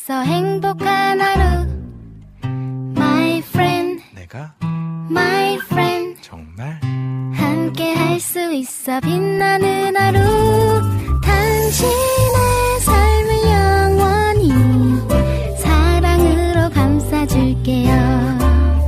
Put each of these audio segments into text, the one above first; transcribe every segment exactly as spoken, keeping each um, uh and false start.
있어 행복한 하루 My friend 내가 My friend 정말 함께 할 수 있어 빛나는 하루 당신의 삶을 영원히 사랑으로 감싸줄게요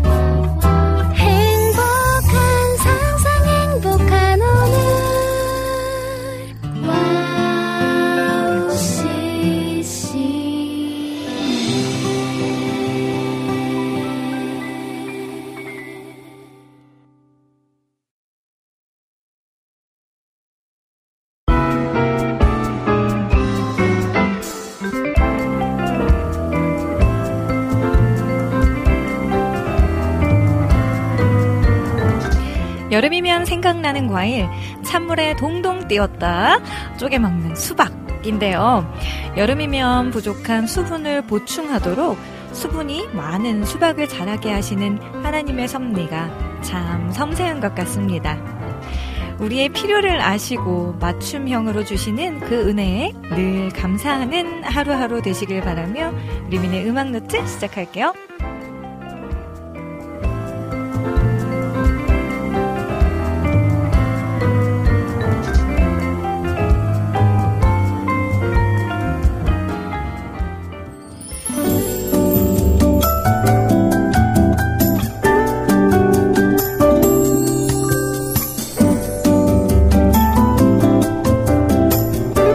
여름이면 생각나는 과일, 찬물에 동동 띄었다 쪼개 먹는 수박인데요. 여름이면 부족한 수분을 보충하도록 수분이 많은 수박을 자라게 하시는 하나님의 섭리가 참 섬세한 것 같습니다. 우리의 필요를 아시고 맞춤형으로 주시는 그 은혜에 늘 감사하는 하루하루 되시길 바라며 리민의 음악노트 시작할게요.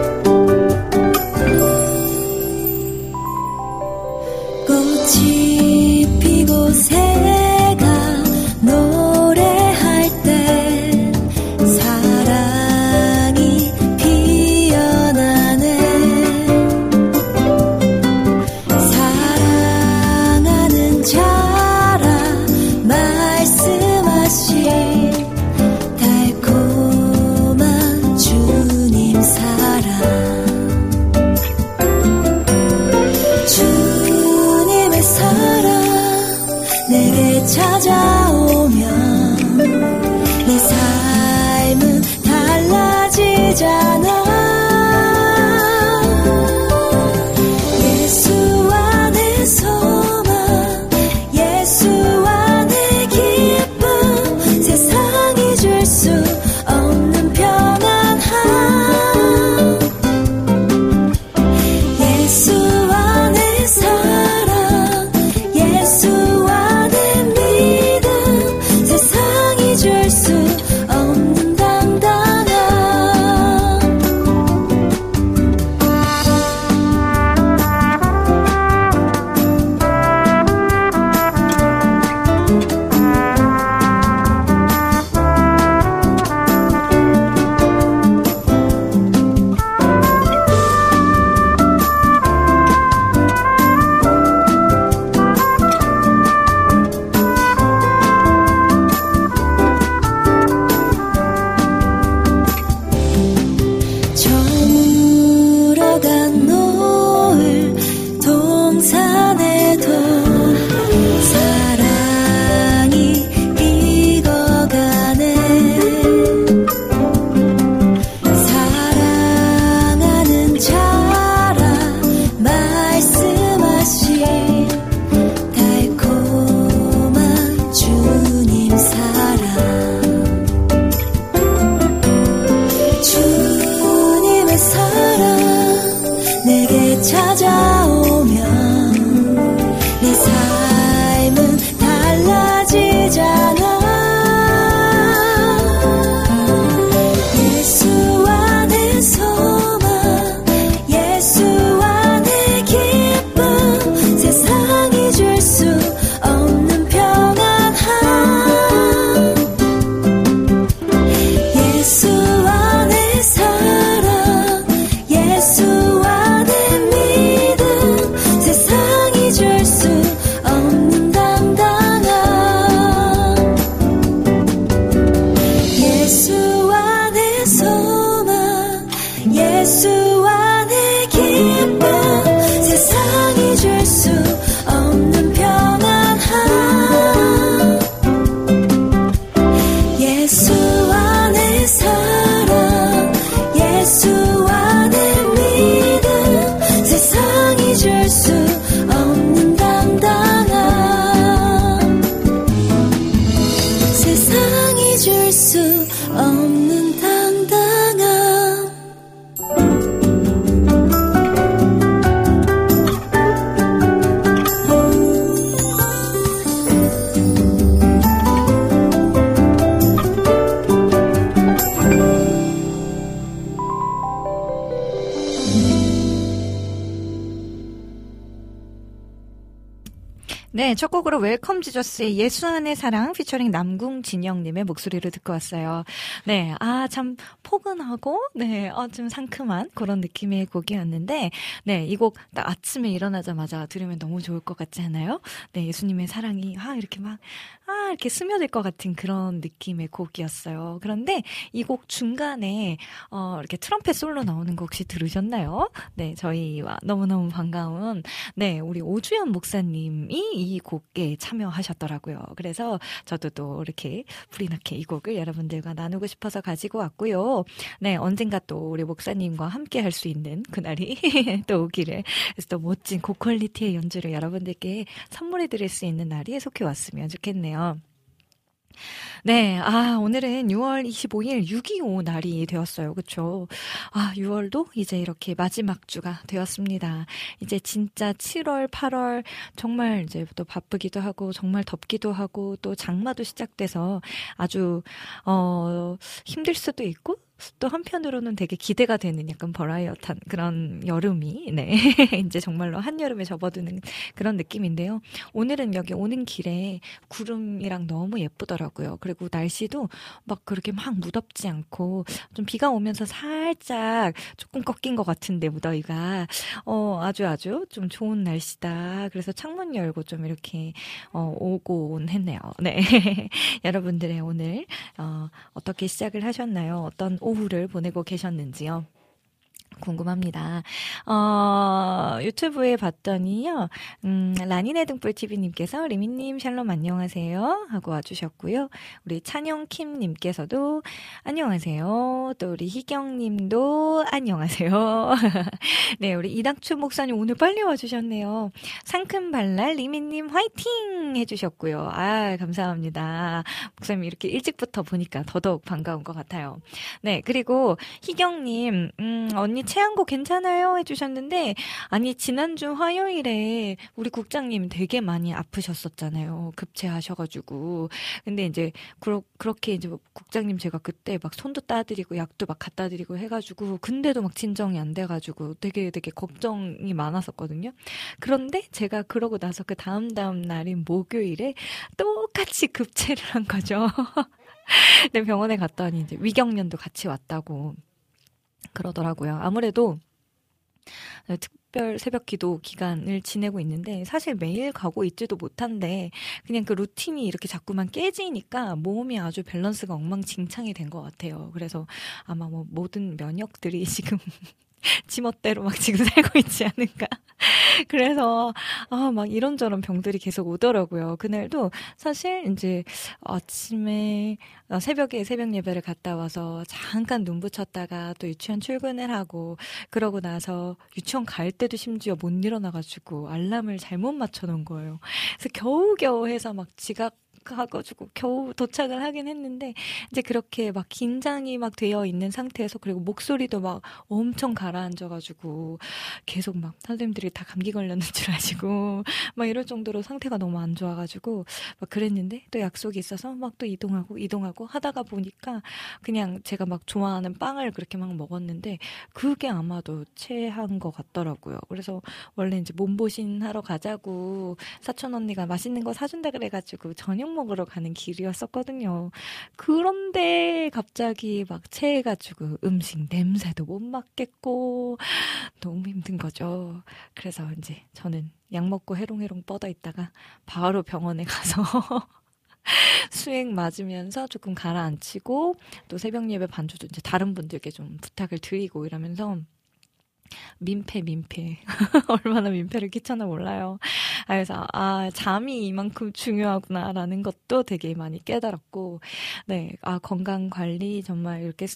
꽃이 줄 수 없는 당당함. 네, 첫 곡으로 웰컴 지저스의 예수 안의 사랑 피처링 남궁진영님의 목소리를 듣고 왔어요. 네, 아, 참 포근하고, 네, 어, 좀 상큼한 그런 느낌의 곡이었는데, 네, 이 곡 딱 아침에 일어나자마자 들으면 너무 좋을 것 같지 않아요? 네, 예수님의 사랑이, 아, 이렇게 막, 아, 이렇게 스며들 것 같은 그런 느낌의 곡이었어요. 그런데 이 곡 중간에, 어, 이렇게 트럼펫 솔로 나오는 거 혹시 들으셨나요? 네, 저희와 너무너무 반가운, 네, 우리 오주연 목사님이 이 곡에 참여하셨더라고요. 그래서 저도 또 이렇게 불이 나게 이 곡을 여러분들과 나누고 싶어서 가지고 왔고요. 네, 언젠가 또 우리 목사님과 함께 할 수 있는 그날이 또 오기를, 그래서 또 멋진 고퀄리티의 연주를 여러분들께 선물해 드릴 수 있는 날이 속해 왔으면 좋겠네요. 네, 아, 오늘은 유월 이십오일 육이오 날이 되었어요. 그쵸? 아, 유월도 이제 이렇게 마지막 주가 되었습니다. 이제 진짜 칠월, 팔월, 정말 이제 또 바쁘기도 하고, 정말 덥기도 하고, 또 장마도 시작돼서 아주, 어, 힘들 수도 있고, 또 한편으로는 되게 기대가 되는 약간 버라이어트한 그런 여름이, 네. 이제 정말로 한여름에 접어드는 그런 느낌인데요. 오늘은 여기 오는 길에 구름이랑 너무 예쁘더라고요. 그리고 날씨도 막 그렇게 막 무덥지 않고, 좀 비가 오면서 살짝 조금 꺾인 것 같은데, 무더위가. 어, 아주 아주 좀 좋은 날씨다. 그래서 창문 열고 좀 이렇게, 어, 오곤 했네요. 네. 여러분들의 오늘, 어, 어떻게 시작을 하셨나요? 어떤 오후를 보내고 계셨는지요? 궁금합니다. 어, 유튜브에 봤더니요, 음, 라니네 등불티비님께서 리미님 샬롬 안녕하세요 하고 와주셨고요. 우리 찬영킴님께서도 안녕하세요. 또 우리 희경님도 안녕하세요. 네, 우리 이닥추 목사님 오늘 빨리 와주셨네요. 상큼발랄 리미님 화이팅 해주셨고요. 아, 감사합니다. 목사님 이렇게 일찍부터 보니까 더더욱 반가운 것 같아요. 네, 그리고 희경님, 음, 언니 체한거 괜찮아요? 해주셨는데, 아니, 지난주 화요일에 우리 국장님 되게 많이 아프셨었잖아요. 급체하셔가지고. 근데 이제, 그러, 그렇게 이제 국장님 제가 그때 막 손도 따드리고 약도 막 갖다 드리고 해가지고, 근데도 막 진정이 안 돼가지고 되게 되게 걱정이 많았었거든요. 그런데 제가 그러고 나서 그 다음 다음 날인 목요일에 똑같이 급체를 한 거죠. 근데 병원에 갔더니 이제 위경련도 같이 왔다고 그러더라고요. 아무래도 특별 새벽 기도 기간을 지내고 있는데 사실 매일 가고 있지도 못한데 그냥 그 루틴이 이렇게 자꾸만 깨지니까 몸이 아주 밸런스가 엉망진창이 된 것 같아요. 그래서 아마 뭐 모든 면역들이 지금 지멋대로 막 지금 살고 있지 않을까. 그래서 아, 막 이런저런 병들이 계속 오더라고요. 그날도 사실 이제 아침에 새벽에 새벽 예배를 갔다 와서 잠깐 눈 붙였다가 또 유치원 출근을 하고 그러고 나서 유치원 갈 때도 심지어 못 일어나가지고 알람을 잘못 맞춰놓은 거예요. 그래서 겨우겨우 해서 막 지각 가가지고 겨우 도착을 하긴 했는데 이제 그렇게 막 긴장이 막 되어 있는 상태에서 그리고 목소리도 막 엄청 가라앉아가지고 계속 막 선생님들이 다 감기 걸렸는 줄 아시고 막 이럴 정도로 상태가 너무 안 좋아가지고 막 그랬는데 또 약속이 있어서 막 또 이동하고 이동하고 하다가 보니까 그냥 제가 막 좋아하는 빵을 그렇게 막 먹었는데 그게 아마도 체한 것 같더라고요. 그래서 원래 이제 몸보신 하러 가자고 사촌 언니가 맛있는 거 사준다 그래가지고 저녁 먹으러 가는 길이었었거든요. 그런데 갑자기 막 체해가지고 음식 냄새도 못 맡겠고 너무 힘든 거죠. 그래서 이제 저는 약 먹고 해롱해롱 뻗어 있다가 바로 병원에 가서 수액 맞으면서 조금 가라앉히고 또 새벽 예배 반주도 이제 다른 분들께 좀 부탁을 드리고 이러면서 민폐 민폐 얼마나 민폐를 끼쳤나 몰라요. 그래서 아 잠이 이만큼 중요하구나라는 것도 되게 많이 깨달았고 네, 아 건강 관리 정말 이렇게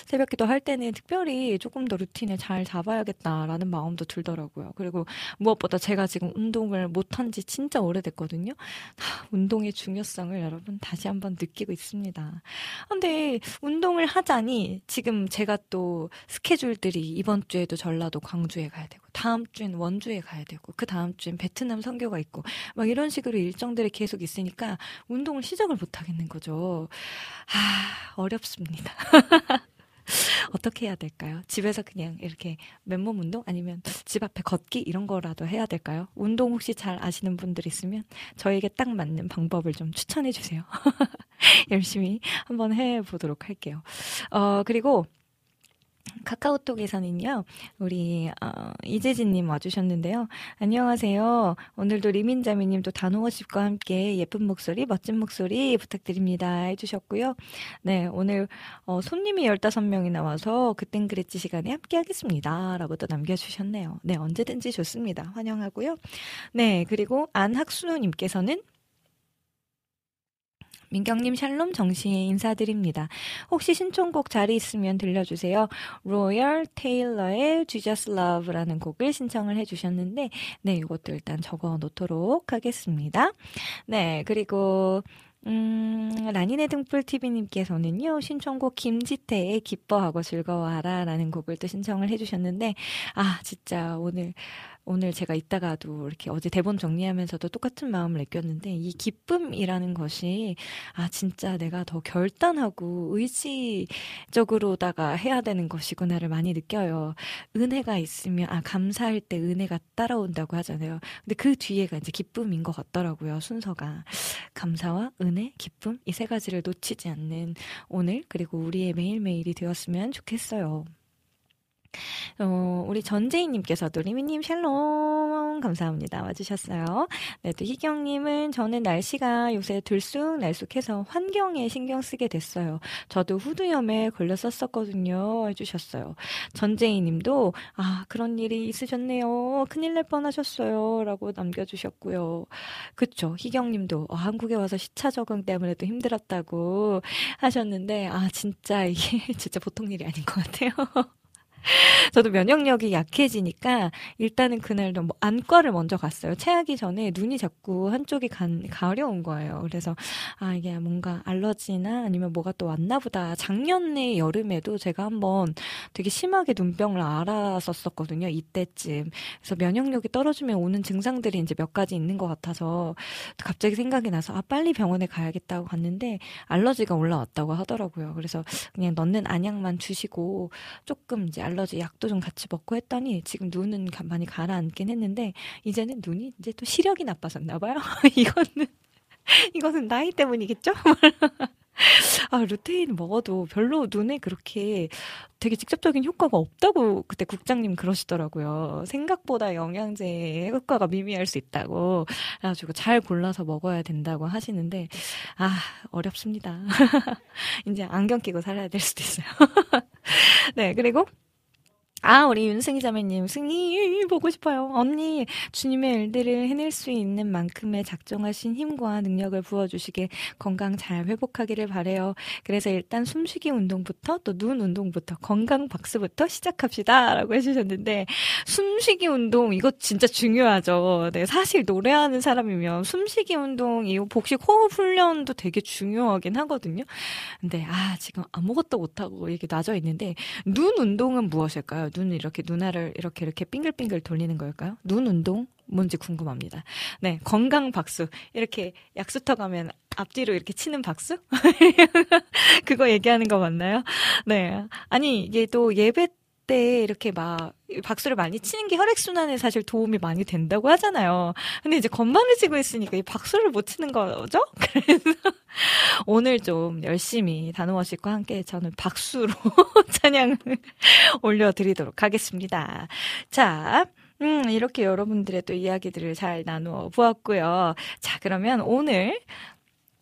새벽 기도 할 때는 특별히 조금 더 루틴을 잘 잡아야겠다라는 마음도 들더라고요. 그리고 무엇보다 제가 지금 운동을 못한 지 진짜 오래됐거든요. 하, 운동의 중요성을 여러분 다시 한번 느끼고 있습니다. 근데 운동을 하자니 지금 제가 또 스케줄들이 이번 주에도 전라도 광주에 가야 되고 다음 주엔 원주에 가야 되고 그 다음 주엔 베트남 선교가 있고 막 이런 식으로 일정들이 계속 있으니까 운동을 시작을 못 하겠는 거죠. 아, 어렵습니다. 어떻게 해야 될까요? 집에서 그냥 이렇게 맨몸 운동 아니면 집 앞에 걷기 이런 거라도 해야 될까요? 운동 혹시 잘 아시는 분들 있으면 저에게 딱 맞는 방법을 좀 추천해 주세요. 열심히 한번 해보도록 할게요. 어, 그리고 카카오톡에서는요, 우리 어, 이재진님 와주셨는데요. 안녕하세요. 오늘도 리민자매님도 단호워십과 함께 예쁜 목소리, 멋진 목소리 부탁드립니다 해주셨고요. 네, 오늘 어, 손님이 열다섯 명이 나와서 그땐 그랬지 시간에 함께 하겠습니다 라고 또 남겨주셨네요. 네, 언제든지 좋습니다. 환영하고요. 네, 그리고 안학순호님께서는 민경님 샬롬 정시에 인사드립니다. 혹시 신청곡 자리 있으면 들려주세요. 로열 테일러의 Jesus Love라는 곡을 신청을 해주셨는데 네, 이것도 일단 적어 놓도록 하겠습니다. 네, 그리고 음, 라니네 등불티비님께서는요, 신청곡 김지태의 기뻐하고 즐거워하라 라는 곡을 또 신청을 해주셨는데, 아, 진짜 오늘, 오늘 제가 이따가도 이렇게 어제 대본 정리하면서도 똑같은 마음을 느꼈는데, 이 기쁨이라는 것이, 아, 진짜 내가 더 결단하고 의지적으로다가 해야 되는 것이구나를 많이 느껴요. 은혜가 있으면, 아, 감사할 때 은혜가 따라온다고 하잖아요. 근데 그 뒤에가 이제 기쁨인 것 같더라고요, 순서가. 감사와 은혜, 기쁨, 이 세 가지를 놓치지 않는 오늘, 그리고 우리의 매일매일이 되었으면 좋겠어요. 어, 우리 전재희님께서도 리미님 샬롬 감사합니다. 와주셨어요. 네, 또 희경님은 저는 날씨가 요새 들쑥날쑥해서 환경에 신경 쓰게 됐어요. 저도 후두염에 걸렸었거든요. 해주셨어요. 전재희님도 아 그런 일이 있으셨네요. 큰일 날 뻔하셨어요. 라고 남겨주셨고요. 그쵸. 희경님도 어, 한국에 와서 시차 적응 때문에 또 힘들었다고 하셨는데 아 진짜 이게 진짜 보통 일이 아닌 것 같아요. 저도 면역력이 약해지니까 일단은 그날도 뭐 안과를 먼저 갔어요. 체하기 전에 눈이 자꾸 한쪽이 간, 가려운 거예요. 그래서 아 이게 뭔가 알러지나 아니면 뭐가 또 왔나 보다. 작년에 여름에도 제가 한번 되게 심하게 눈병을 앓았었거든요. 이때쯤. 그래서 면역력이 떨어지면 오는 증상들이 이제 몇 가지 있는 것 같아서 갑자기 생각이 나서 아 빨리 병원에 가야겠다고 갔는데 알러지가 올라왔다고 하더라고요. 그래서 그냥 넣는 안약만 주시고 조금 이제 알러지 약도 좀 같이 먹고 했더니 지금 눈은 많이 가라앉긴 했는데 이제는 눈이 이제 또 시력이 나빠졌나 봐요. 이거는 이거는 나이 때문이겠죠? 아, 루테인 먹어도 별로 눈에 그렇게 되게 직접적인 효과가 없다고 그때 국장님 그러시더라고요. 생각보다 영양제의 효과가 미미할 수 있다고. 그래가지고 잘 골라서 먹어야 된다고 하시는데, 아, 어렵습니다. 이제 안경 끼고 살아야 될 수도 있어요. 네, 그리고 아, 우리 윤승희 자매님, 승희 보고 싶어요. 언니, 주님의 일들을 해낼 수 있는 만큼의 작정하신 힘과 능력을 부어주시게 건강 잘 회복하기를 바래요. 그래서 일단 숨쉬기 운동부터 또 눈 운동부터 건강 박수부터 시작합시다. 라고 해주셨는데 숨쉬기 운동 이거 진짜 중요하죠. 네, 사실 노래하는 사람이면 숨쉬기 운동, 이 복식 호흡 훈련도 되게 중요하긴 하거든요. 근데 아, 지금 아무것도 못하고 이렇게 놔져 있는데 눈 운동은 무엇일까요? 눈을 이렇게 눈알을 이렇게 이렇게 빙글빙글 돌리는 걸까요? 눈 운동 뭔지 궁금합니다. 네, 건강 박수 이렇게 약수터 가면 앞뒤로 이렇게 치는 박수? 그거 얘기하는 거 맞나요? 네, 아니 이게 또 예배 때 이렇게 막 박수를 많이 치는 게 혈액순환에 사실 도움이 많이 된다고 하잖아요. 근데 이제 건반을 치고 있으니까 이 박수를 못 치는 거죠? 그래서 오늘 좀 열심히 단호워십과 함께 저는 박수로 찬양을 올려드리도록 하겠습니다. 자, 음, 이렇게 여러분들의 또 이야기들을 잘 나누어 보았고요. 자, 그러면 오늘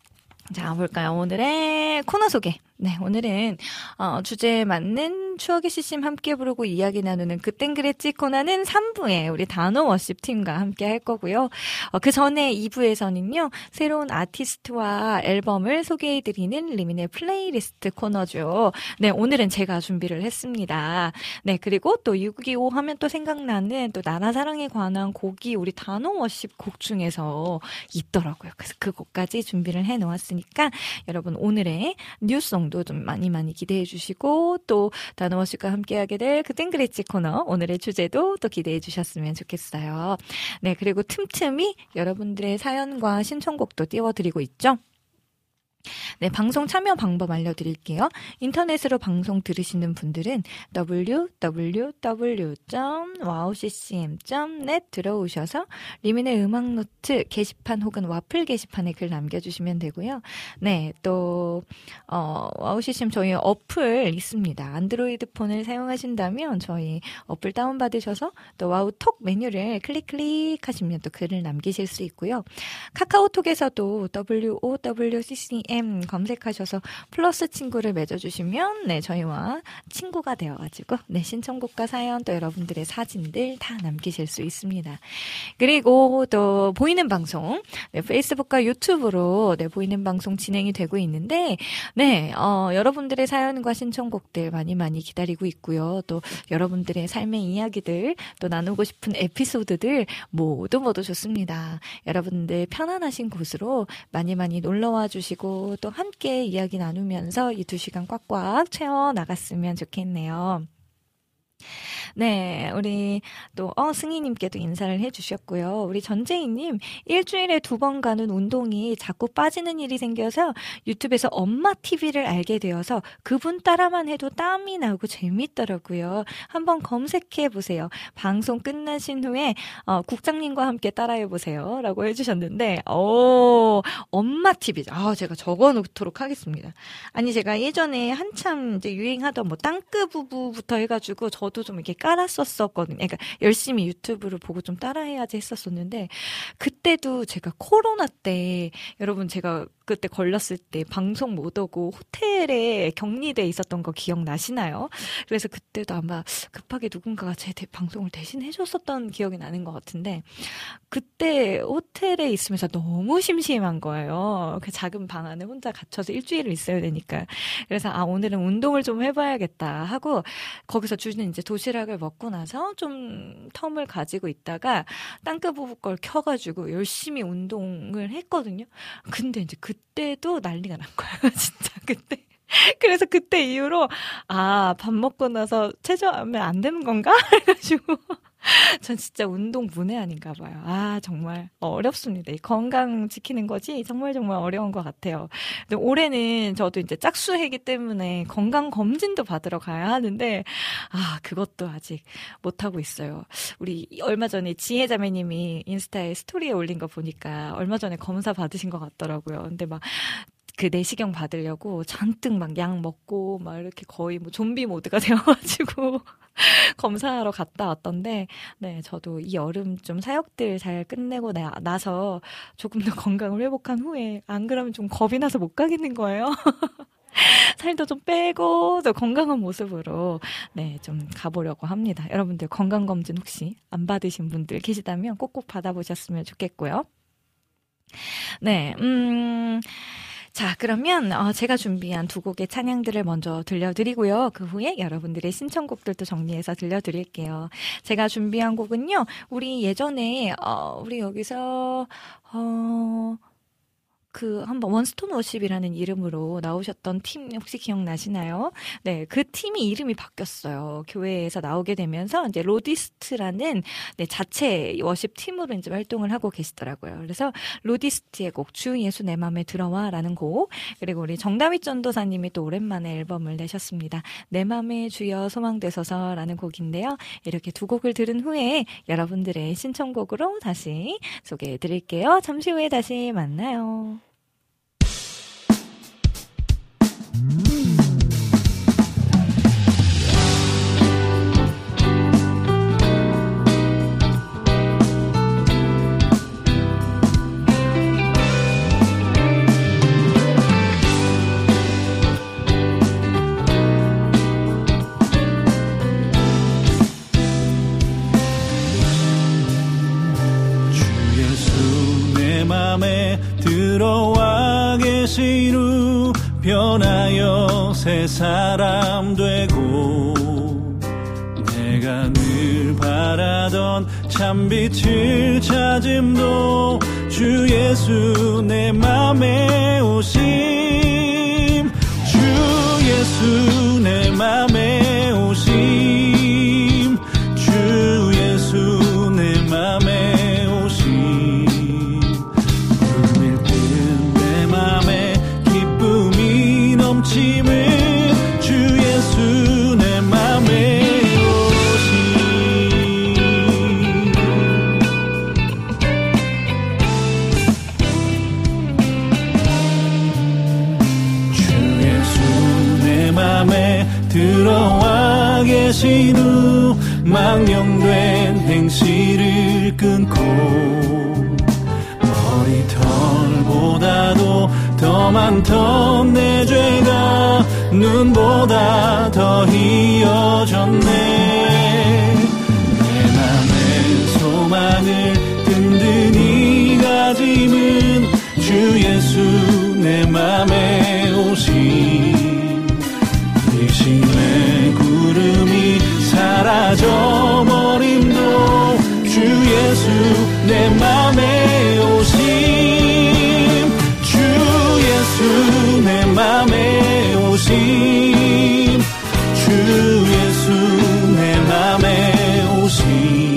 자, 볼까요? 오늘의 코너 소개. 네, 오늘은 어, 주제에 맞는 추억의 씨씨엠 함께 부르고 이야기 나누는 그땐 그랬지 코너는 삼 부에 우리 단어 워십 팀과 함께 할 거고요. 어, 그 전에 이 부에서는요. 새로운 아티스트와 앨범을 소개해드리는 리민의 플레이리스트 코너죠. 네, 오늘은 제가 준비를 했습니다. 네, 그리고 또 육이오 하면 또 생각나는 또 나라 사랑에 관한 곡이 우리 단어 워십 곡 중에서 있더라고요. 그래서 그 곡까지 준비를 해놓았으니까 여러분 오늘의 뉴송도 좀 많이 많이 기대해 주시고 또 단어워십과 함께하게 될 그땐 그랬지 코너 오늘의 주제도 또 기대해 주셨으면 좋겠어요. 네, 그리고 틈틈이 여러분들의 사연과 신청곡도 띄워드리고 있죠. 네, 방송 참여 방법 알려드릴게요. 인터넷으로 방송 들으시는 분들은 더블유 더블유 더블유 점 와우 씨씨엠 점 넷 들어오셔서 리민의 음악노트 게시판 혹은 와플 게시판에 글 남겨주시면 되고요. 네, 또 어, 와우 씨씨엠 저희 어플 있습니다. 안드로이드 폰을 사용하신다면 저희 어플 다운받으셔서 또 와우톡 메뉴를 클릭 클릭하시면 또 글을 남기실 수 있고요. 카카오톡에서도 더블유 오 더블유 씨씨엠 검색하셔서 플러스 친구를 맺어주시면 네 저희와 친구가 되어가지고 네 신청곡과 사연 또 여러분들의 사진들 다 남기실 수 있습니다. 그리고 또 보이는 방송 네, 페이스북과 유튜브로 네 보이는 방송 진행이 되고 있는데 네 어, 여러분들의 사연과 신청곡들 많이 많이 기다리고 있고요. 또 여러분들의 삶의 이야기들 또 나누고 싶은 에피소드들 모두 모두 좋습니다. 여러분들 편안하신 곳으로 많이 많이 놀러와 주시고 또 함께 이야기 나누면서 이 두 시간 꽉꽉 채워 나갔으면 좋겠네요. 네, 우리 또 어, 승희님께도 인사를 해주셨고요. 우리 전재희님 일주일에 두 번 가는 운동이 자꾸 빠지는 일이 생겨서 유튜브에서 엄마 티비를 알게 되어서 그분 따라만 해도 땀이 나고 재밌더라고요. 한번 검색해 보세요. 방송 끝나신 후에 어, 국장님과 함께 따라해 보세요. 라고 해주셨는데 오, 엄마 티비. 아, 제가 적어놓도록 하겠습니다. 아니 제가 예전에 한참 이제 유행하던 뭐 땅끄부부부터 해가지고 저도 좀 이렇게 깔았었거든요. 그러니까 열심히 유튜브를 보고 좀 따라해야지 했었었는데 그때도 제가 코로나 때 여러분 제가 그때 걸렸을 때 방송 못 오고 호텔에 격리돼 있었던 거 기억나시나요? 그래서 그때도 아마 급하게 누군가가 제 방송을 대신 해줬었던 기억이 나는 것 같은데 그때 호텔에 있으면서 너무 심심한 거예요. 그 작은 방 안에 혼자 갇혀서 일주일을 있어야 되니까. 그래서 아 오늘은 운동을 좀 해봐야겠다 하고 거기서 주는 이제 도시락을 먹고 나서 좀 텀을 가지고 있다가 땅끄부부 걸 켜가지고 열심히 운동을 했거든요. 근데 이제 그때도 난리가 난 거예요. 진짜 그때. 그래서 그때 이후로 아, 밥 먹고 나서 체조하면 안 되는 건가? 해가지고 전 진짜 운동 문외한인가 봐요. 아, 정말 어렵습니다. 이 건강 지키는 것이 정말 정말 어려운 것 같아요. 근데 올해는 저도 이제 짝수해기 때문에 건강 검진도 받으러 가야 하는데 아, 그것도 아직 못하고 있어요. 우리 얼마 전에 지혜자매님이 인스타에 스토리에 올린 거 보니까 얼마 전에 검사 받으신 것 같더라고요. 근데 막 그 내시경 받으려고 잔뜩 막 약 먹고 막 이렇게 거의 뭐 좀비 모드가 되어가지고 검사하러 갔다 왔던데 네 저도 이 여름 좀 사역들 잘 끝내고 나, 나서 조금 더 건강을 회복한 후에 안 그러면 좀 겁이 나서 못 가겠는 거예요. 살도 좀 빼고 또 건강한 모습으로 네 좀 가보려고 합니다. 여러분들 건강검진 혹시 안 받으신 분들 계시다면 꼭꼭 받아보셨으면 좋겠고요. 네, 음... 자, 그러면 어, 제가 준비한 두 곡의 찬양들을 먼저 들려드리고요. 그 후에 여러분들의 신청곡들도 정리해서 들려드릴게요. 제가 준비한 곡은요. 우리 예전에 어, 우리 여기서 어... 그 한번 원스톤 워십이라는 이름으로 나오셨던 팀 혹시 기억나시나요? 네, 그 팀이 이름이 바뀌었어요. 교회에서 나오게 되면서 이제 로디스트라는 네, 자체 워십 팀으로 이제 활동을 하고 계시더라고요. 그래서 로디스트의 곡 주 예수 내 맘에 들어와라는 곡 그리고 우리 정다윗 전도사님이 또 오랜만에 앨범을 내셨습니다. 내 맘에 주여 소망되소서라는 곡인데요. 이렇게 두 곡을 들은 후에 여러분들의 신청곡으로 다시 소개해드릴게요. 잠시 후에 다시 만나요. 계신 후 변하여 새 사람 되고 내가 늘 바라던 참빛을 찾음도 주 예수 내 맘에 오심 주 예수 내 맘에 오심 주 예수 내 맘에 오심 물밀 듯 내 맘에 기쁨이 넘침은 주 예수 내 맘에 들어와 계신 후 망령된 행실을 끊고 머리털보다도 더 많던 내 죄가 눈보다 더 희어졌네 내 맘의 소망을 든든히 가짐은 주 예수 내 맘에 오신 의심의 구름이 사라져버림도 주 예수 내 맘에 오심 주 예수 내 맘에 오심 주 예수 내 맘에 오심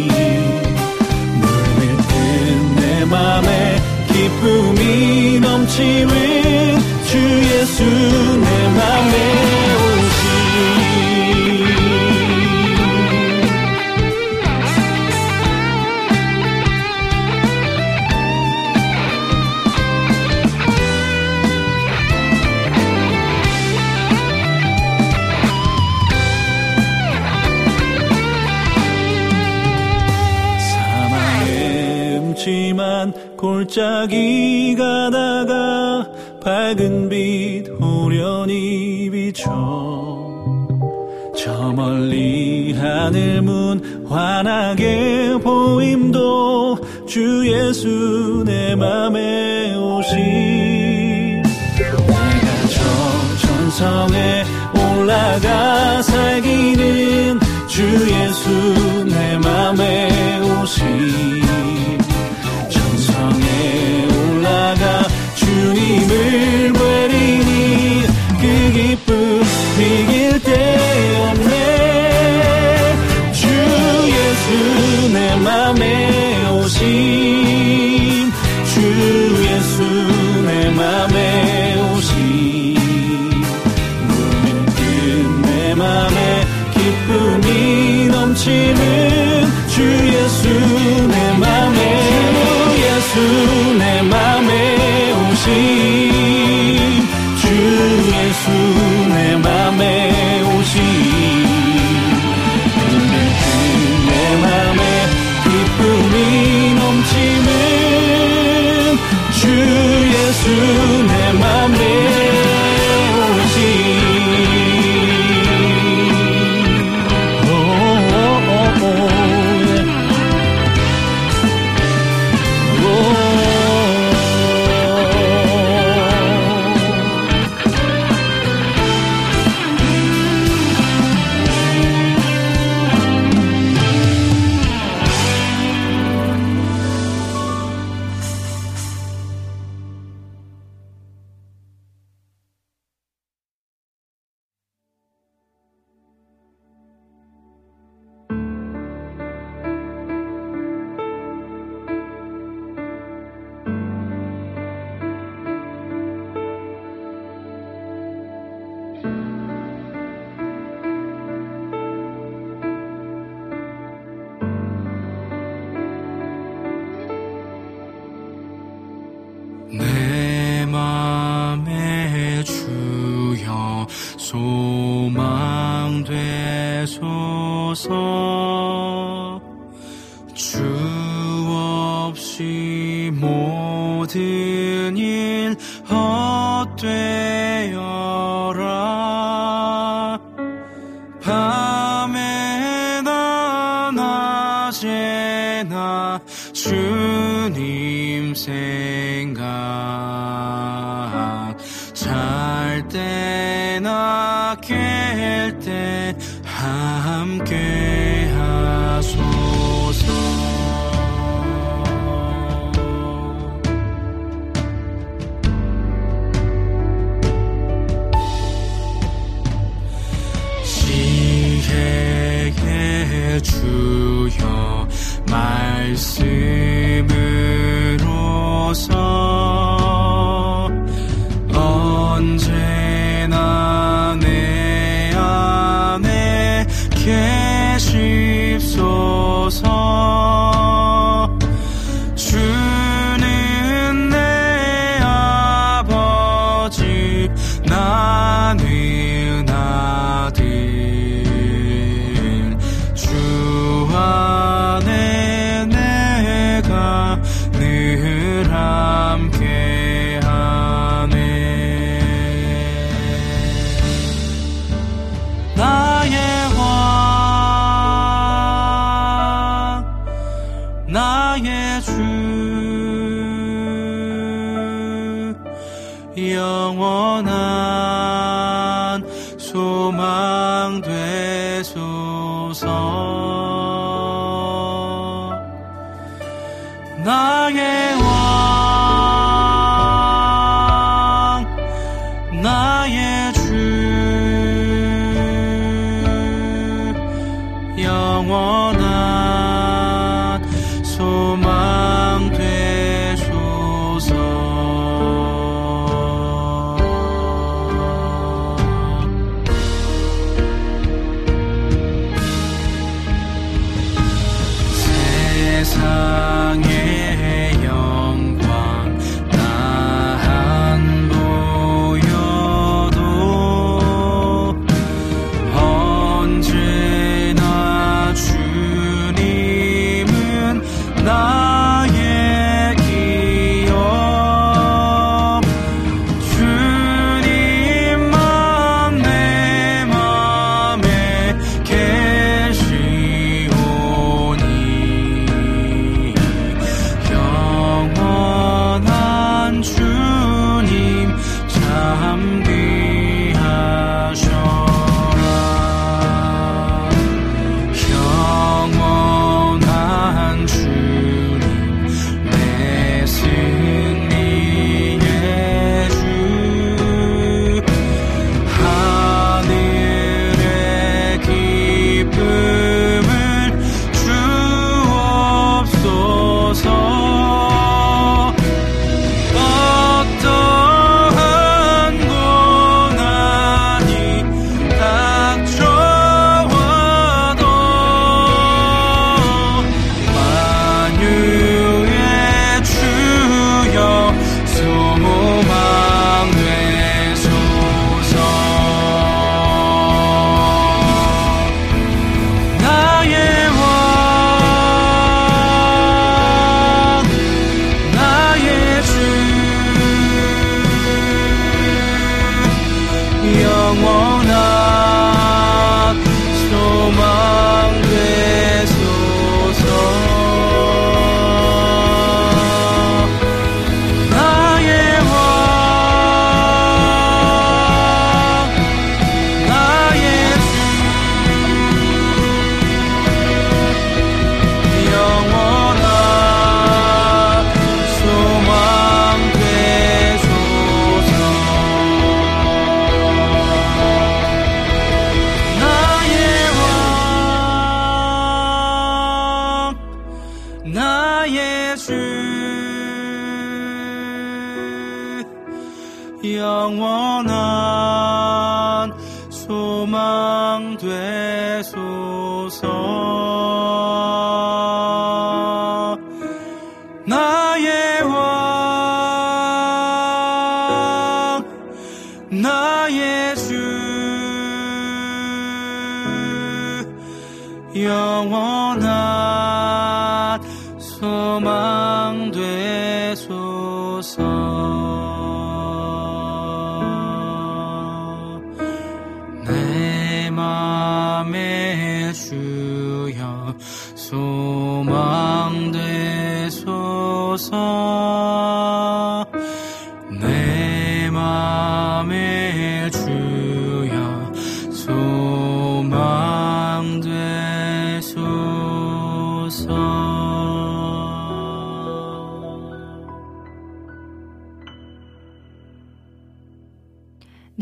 물밀 듯 내 맘에 기쁨이 넘치는 주 예수 내 맘에 골짜기 가다가 밝은 빛 호련히 비춰 저 멀리 하늘 문 환하게 보임도 주 예수 내 맘에 오심 내가 저 천성에 올라가 살기는 주 예수 내 맘에 오심 올라가 주님을 뵈리니 그 기쁨 이길 데 없네 주 예수 내 맘에 오심 주 예수 내 맘에 오심 물밀 듯 내 맘에 기쁨이 넘치는 주 예수 내 맘에 예수 내 맘에 오심 주 예수 내 맘에 오심 물밀 듯 내 맘에 기쁨이 넘치는 주 예수 내 맘에 오심 내 맘에 주여 소망되소서 주 없이 모든 일 헛되어라 밤에나 낮에나 주님 생각 바뀔 때 함께 하소서. 지혜의 주여 말씀으로서 언제나 내 안에 계십소서. 주는 내 아버지 나는 아들. 주 안에 내가 늘 함께하네. 나의 왕 나의 주 영원한 소망 되소서. 나의 왕 나의 주 영원한 소망 되소서. 세상의 영광 나 안 보여도 언제나 주님은 나의 기업. 주님만 내 맘에 계시오니 영원한 주님 참 귀하셔라. 영원한 주님 내 승리의 주. 하늘의 기쁨을 주옵소서. 어떠한 고난이 닥쳐와도 만유의 주여 소망 되소서. 나의 왕 나의 주 영원한 소망 되소서. 나의 왕 나의 주 영원한 소망 되소서. 나의 왕 나의 주 영원한 소망 되소서. 나의 왕 나의 주 영원한 소망 되소서. 내 맘의 주여 소망 되소서. 내 맘의 주여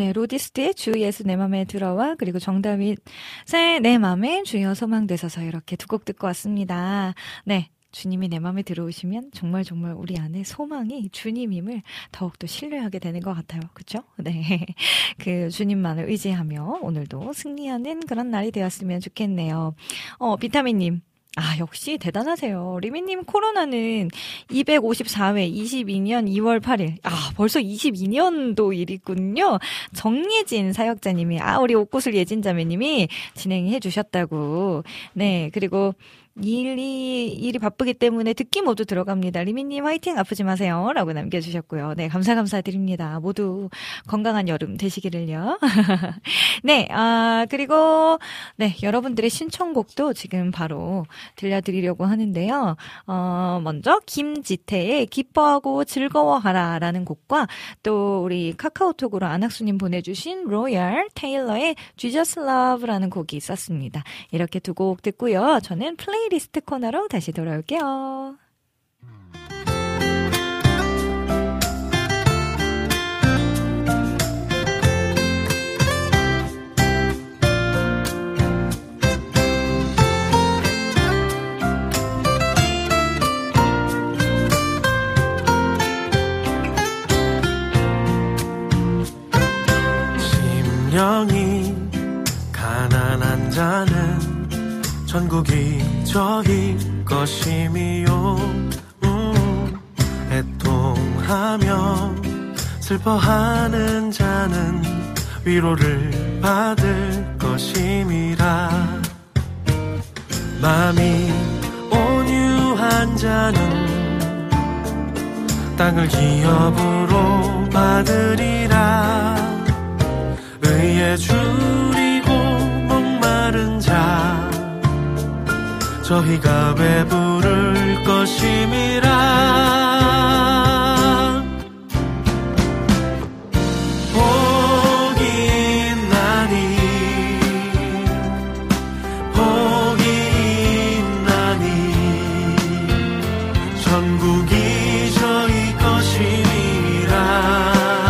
네, 로디스트의 주 예수 내 맘에 들어와, 그리고 정다윗의 내 맘에 주여 소망되소서, 이렇게 두 곡 듣고 왔습니다. 네. 주님이 내 마음에 들어오시면 정말 정말 우리 안에 소망이 주님임을 더욱더 신뢰하게 되는 것 같아요. 그렇죠? 네, 그 주님만을 의지하며 오늘도 승리하는 그런 날이 되었으면 좋겠네요. 어, 비타민님. 아, 역시 대단하세요. 리미님, 코로나는 이백오십사 회 이십이 년 이월 팔일. 아, 벌써 이십이 년도 일이군요. 정예진 사역자님이, 아, 우리 옷구슬 예진자매님이 진행해 주셨다고. 네, 그리고 일이, 일이 바쁘기 때문에 듣기 모두 들어갑니다. 리미님 화이팅, 아프지 마세요. 라고 남겨주셨고요. 네, 감사 감사드립니다. 모두 건강한 여름 되시기를요. 네, 아, 그리고, 네, 여러분들의 신청곡도 지금 바로 들려드리려고 하는데요. 어, 먼저, 김지태의 기뻐하고 즐거워하라 라는 곡과 또 우리 카카오톡으로 안학수님 보내주신 로얄 테일러의 Jesus Love 라는 곡이 있었습니다. 이렇게 두 곡 듣고요. 저는 플레이 리스트 코너로 다시 돌아올게요. 심령이 가난한 자는 천국이 저희 것임이요. 음, 애통하며 슬퍼하는 자는 위로를 받을 것임이라. 마음이 온유한 자는 땅을 기업으로 받으리라. 의에 줄이고 목마른 자 저희가 배부를 것임이라. 복이 있나니 복이 있나니 천국이 저희 것임이라.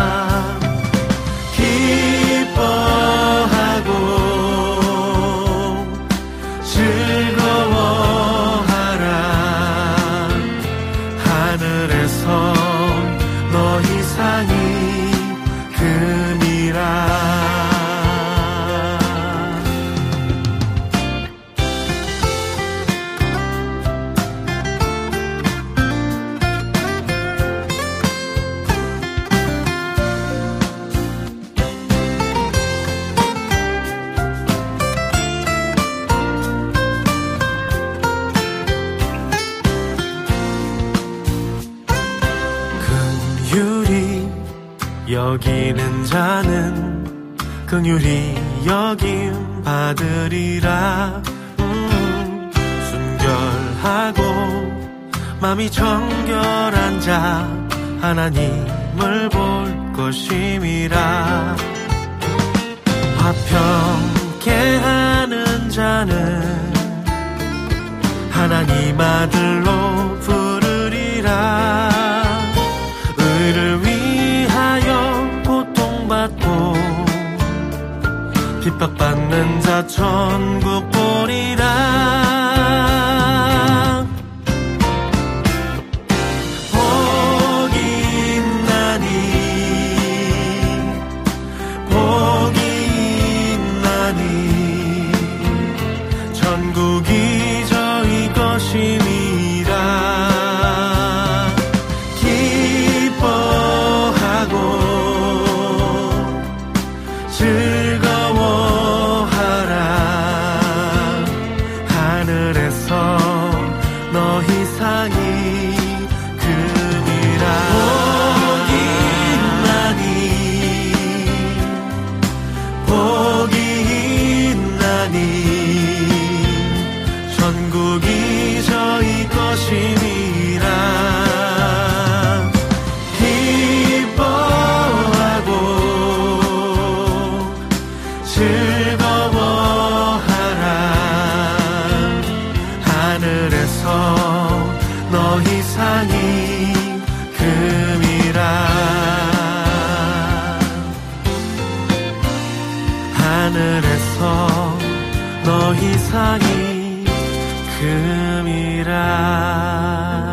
여기는 자는 긍휼히 여김 받으리라. 음, 순결하고 마음이 정결한 자 하나님을 볼 것임이라. 화평케 하는 자는 하나님 아들로 부르리라. 의를 위하여 고통받고 핍박받는 자 천국 보리라. 복이 있나니 복이 있나니 천국이 저희 것임이라. 하늘에서 너 이상이 금이라.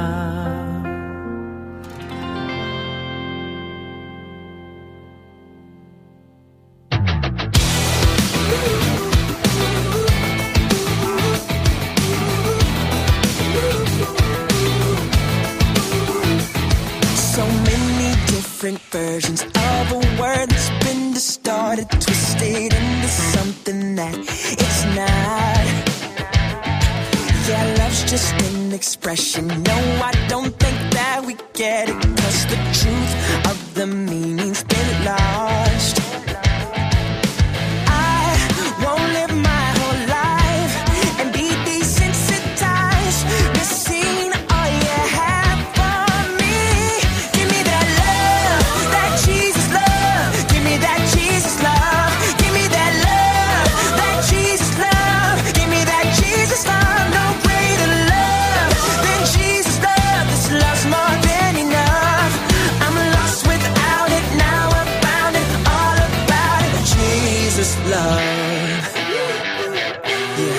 Different versions of a word that's been distorted, twisted into something that it's not. Yeah, love's just an expression. No, I don't think that we get it, 'cause the truth of the meaning's been lost. I won't live my whole life and be desensitized, missing all you have for me. Give me that love, that Jesus love. Give me that Jesus love. Give me that love, that Jesus love. Give me that Jesus love. No greater love than Jesus love. This love's more than enough. I'm lost without it. Now I found it. All about it. Jesus love. Yeah.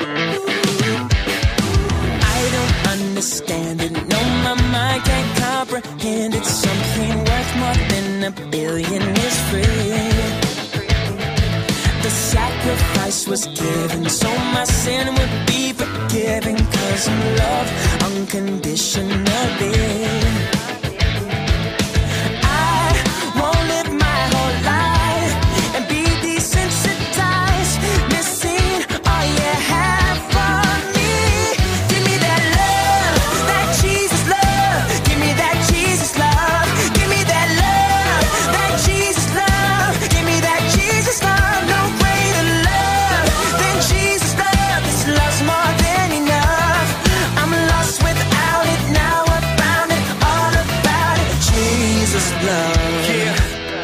I don't understand it. No, my mind can't comprehend it. Something worth more than a billion is free. The sacrifice was given so my sin would be forgiven, 'cause I'm loved unconditionally. I won't live my whole life and be desensitized, missing all you have for me. Give me that love, that Jesus love. Give me that Jesus love. Give me that love, that Jesus love. Give me that Jesus love. No greater love than Jesus love. This love's more than enough. I'm lost without it. Now I found it. All about it. Jesus love. Yeah.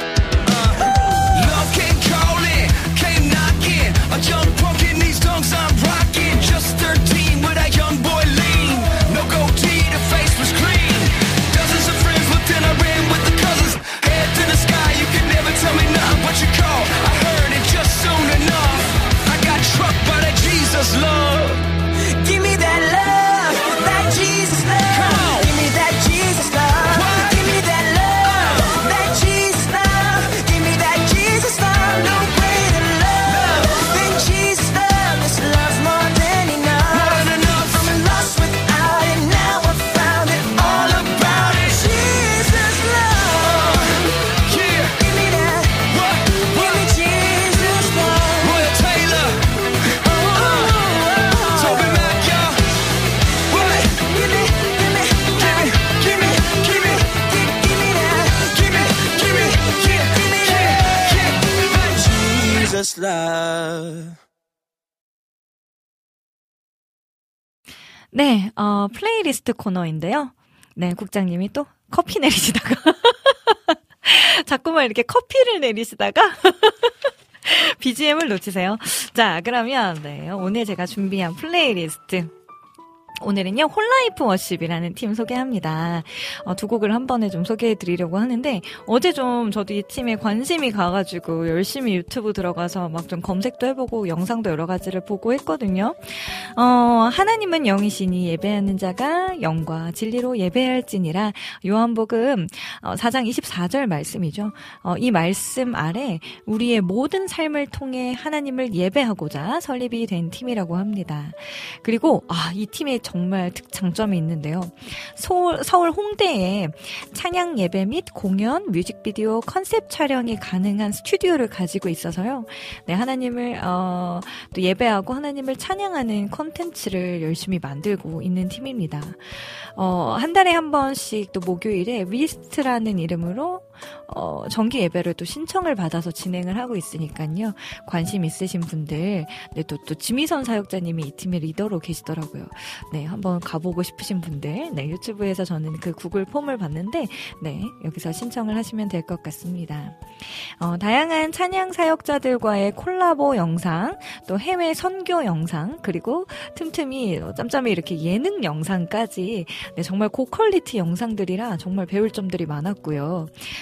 Love came calling, came knocking. A young punk in these dunks I'm rocking. Just thirteen with a young boy lean. No goatee, the face was clean. Dozens of friends looked and I ran with the cousins. Head to the sky, you can never tell me nothing what you call. I heard it just soon enough. I got trucked by that Jesus love. Give me that love, that Jesus love. Give me that Jesus love. Give me that love, that Jesus love. Give me that Jesus love. No greater love than Jesus love. This love's more than enough. I'm lost without it. Now I found it. All about it. Jesus love. Yeah. Give me that. What? Give me What? Jesus love. Royal Taylor. Oh, oh, oh. Toby Mac, y'all. What? Give me, give me, Give me, give me, give me, give give me that. give me, give me, yeah, Give me yeah, that. yeah. Jesus love. 네, 어, 플레이리스트 코너인데요. 네, 국장님이 또 커피 내리시다가 자꾸만 이렇게 커피를 내리시다가 비지엠을 놓치세요. 자, 그러면 네, 오늘 제가 준비한 플레이리스트. 오늘은요, 홀라이프 워십이라는 팀 소개합니다. 어, 두 곡을 한 번에 좀 소개해 드리려고 하는데, 어제 좀 저도 이 팀에 관심이 가가지고 열심히 유튜브 들어가서 막 좀 검색도 해보고 영상도 여러 가지를 보고 했거든요. 어, 하나님은 영이시니 예배하는 자가 영과 진리로 예배할지니라. 요한복음 어, 사 장 이십사 절 말씀이죠. 어, 이 말씀 아래 우리의 모든 삶을 통해 하나님을 예배하고자 설립이 된 팀이라고 합니다. 그리고 아, 이 팀의 정말 특장점이 있는데요. 서울, 서울 홍대에 찬양 예배 및 공연, 뮤직비디오, 컨셉 촬영이 가능한 스튜디오를 가지고 있어서요. 네, 하나님을 어, 또 예배하고 하나님을 찬양하는 콘텐츠를 열심히 만들고 있는 팀입니다. 어, 한 달에 한 번씩 또 목요일에 위스트라는 이름으로 어, 정기 예배를 또 신청을 받아서 진행을 하고 있으니까요. 관심 있으신 분들, 네, 또, 또 지미선 사역자님이 이 팀의 리더로 계시더라고요. 네, 한번 가보고 싶으신 분들, 네, 유튜브에서 저는 그 구글 폼을 봤는데, 네, 여기서 신청을 하시면 될 것 같습니다. 어, 다양한 찬양 사역자들과의 콜라보 영상, 또 해외 선교 영상, 그리고 틈틈이 짬짬이 이렇게 예능 영상까지, 네, 정말 고퀄리티 영상들이라 정말 배울 점들이 많았고요.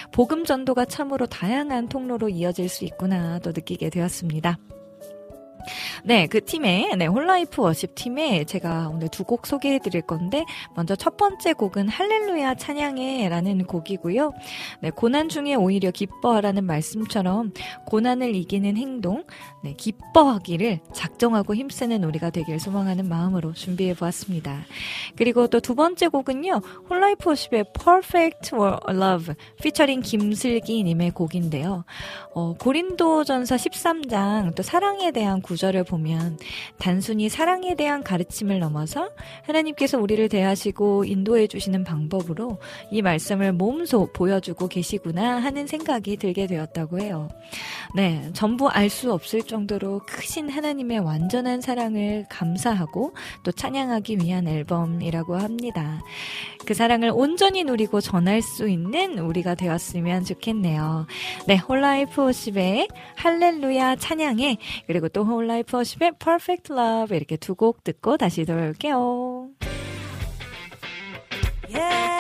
복음 전도가 참으로 다양한 통로로 이어질 수 있구나 또 느끼게 되었습니다. 네, 그 팀에, 네, 홀라이프 워십 팀에 제가 오늘 두 곡 소개해 드릴 건데, 먼저 첫 번째 곡은 할렐루야 찬양해 라는 곡이고요. 네, 고난 중에 오히려 기뻐하라는 말씀처럼 고난을 이기는 행동, 네, 기뻐하기를 작정하고 힘쓰는 우리가 되길 소망하는 마음으로 준비해 보았습니다. 그리고 또 두 번째 곡은요, 홀라이프 워십의 Perfect Love, 피처링 김슬기 님의 곡인데요. 어, 고린도전서 십삼 장, 또 사랑에 대한 구절을 보면 단순히 사랑에 대한 가르침을 넘어서 하나님께서 우리를 대하시고 인도해 주시는 방법으로 이 말씀을 몸소 보여주고 계시구나 하는 생각이 들게 되었다고 해요. 네, 전부 알 수 없을 정도로 크신 하나님의 완전한 사랑을 감사하고 또 찬양하기 위한 앨범이라고 합니다. 그 사랑을 온전히 누리고 전할 수 있는 우리가 되었으면 좋겠네요. 네, 홀라이프 워십의 할렐루야 찬양해, 그리고 또 홀라이프 워십의 Perfect Love, 이렇게 두 곡 듣고 다시 돌아올게요. Yeah.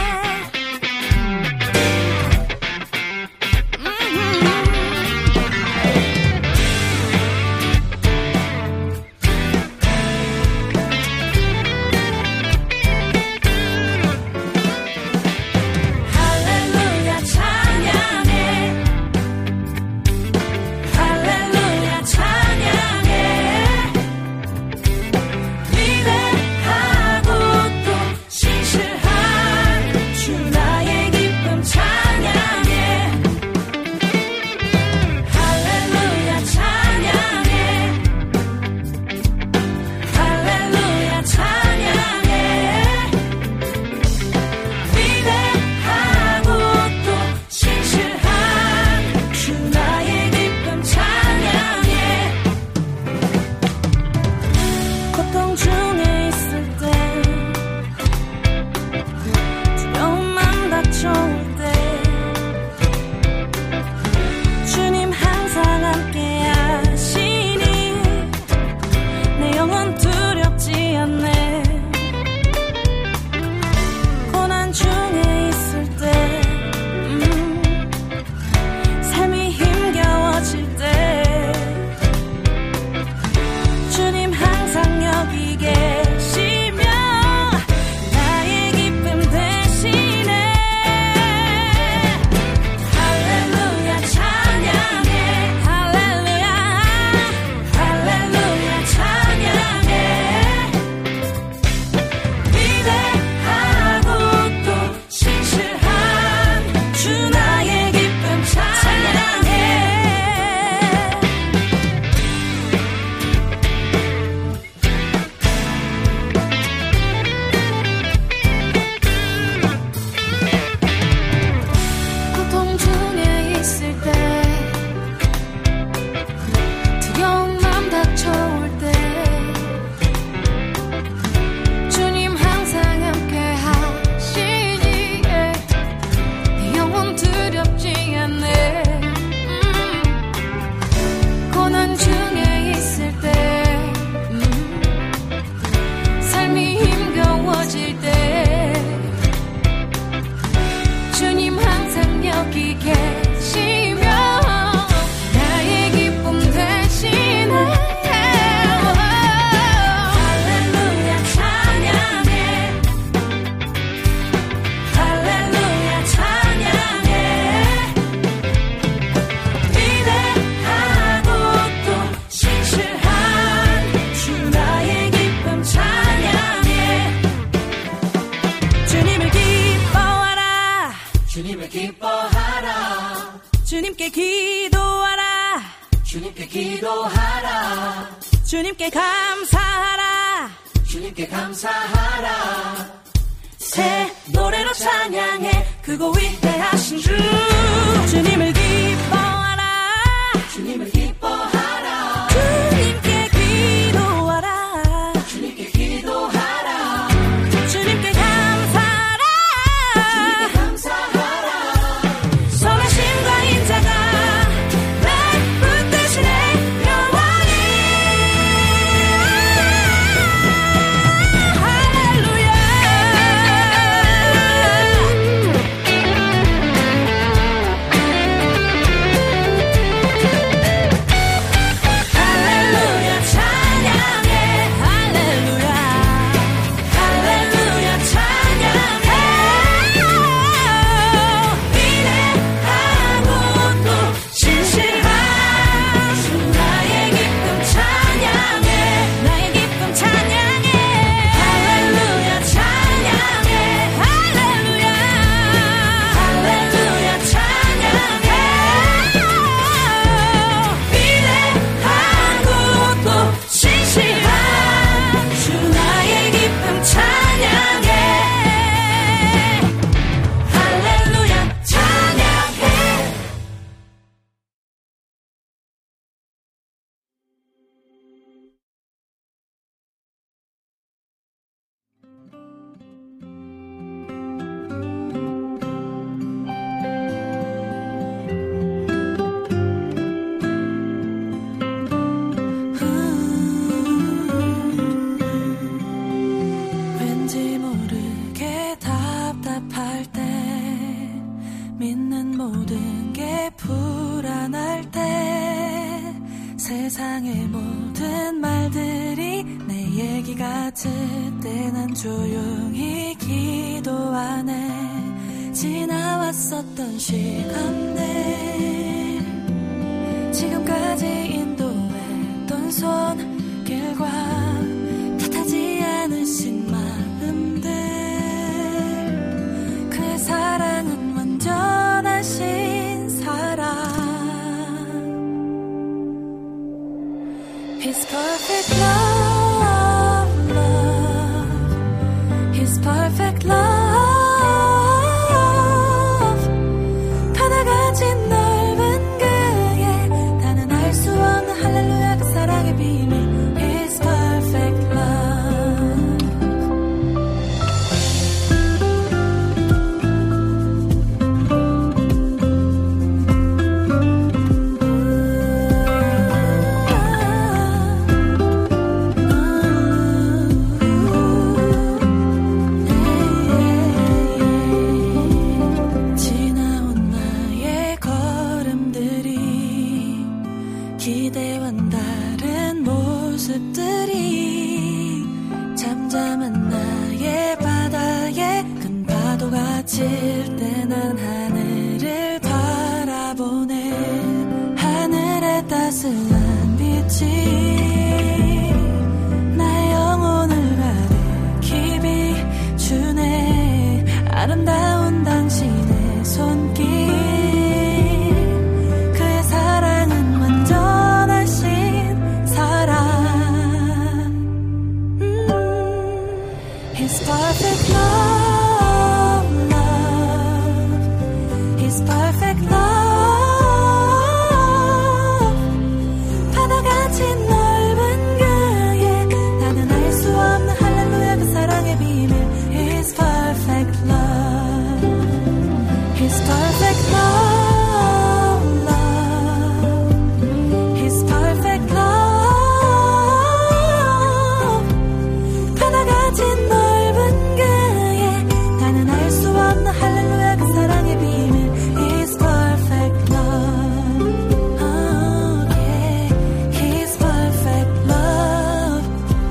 주님께 기도하라. 주님께 기도하라. 주님께 감사하라. 주님께 감사하라. 새 노래로 찬양해 크고 위대하신 주. 주님을 기뻐하라. 주님을 기뻐하라. 주님께 기도하라. 주님께 기도하라. 주님께 감사하라. 주님께 감사하라. 선하심과 인자가 날 붙드시네 영원히. 할렐루야. 세상의 모든 말들이 내 얘기 같을 때 난 조용히 기도 안 해. 지나왔었던 시간들 지금까지 인도했던 손길과 뜻하지 않으신 마음들 그의 사랑은 완전하신 사랑 His perfect love, love His perfect love 바다같이 넓은 그의 나는 알 수 없는 할렐루야 그 사랑의 비밀 His perfect love 지나온 나의 걸음들이 기대와는 다른 모습들이 잠잠한 나의 바다에 큰 파도가 칠 때 난 하늘을 바라보네 하늘의 따스한 빛이 나의 영혼을 가득히 비추네 아름다운 당신의 손길 그의 사랑은 완전하신 사랑 음, His perfect love, love His perfect love 바다같이 넓은 그의 나는 알 수 없는 할렐루야 그 사랑의 비밀 His perfect love His perfect love, love His perfect love 바다같이 넓은 그의 나는 알 수 없는 할렐루야 그 사랑의 비밀 His perfect love oh, yeah. His perfect love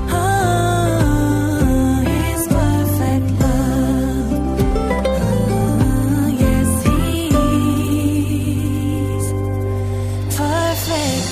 oh, His perfect love oh, yes He's perfect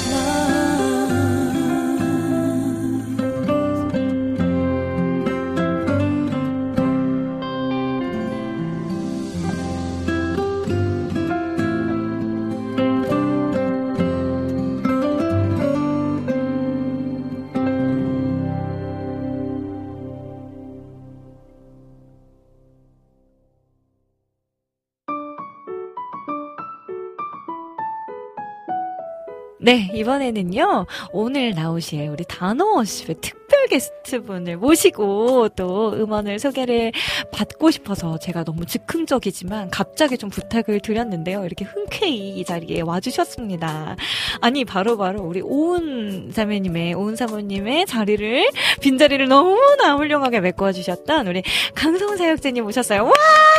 네, 이번에는요, 오늘 나오실 우리 단어워십의 특별 게스트분을 모시고 또 음원을 소개를 받고 싶어서 제가 너무 즉흥적이지만 갑자기 좀 부탁을 드렸는데요. 이렇게 흔쾌히 이 자리에 와주셨습니다. 아니, 바로바로 바로 우리 오은 자매님의, 오은 사모님의 자리를, 빈자리를 너무나 훌륭하게 메꿔주셨던 우리 강성훈 사역자님 오셨어요. 와!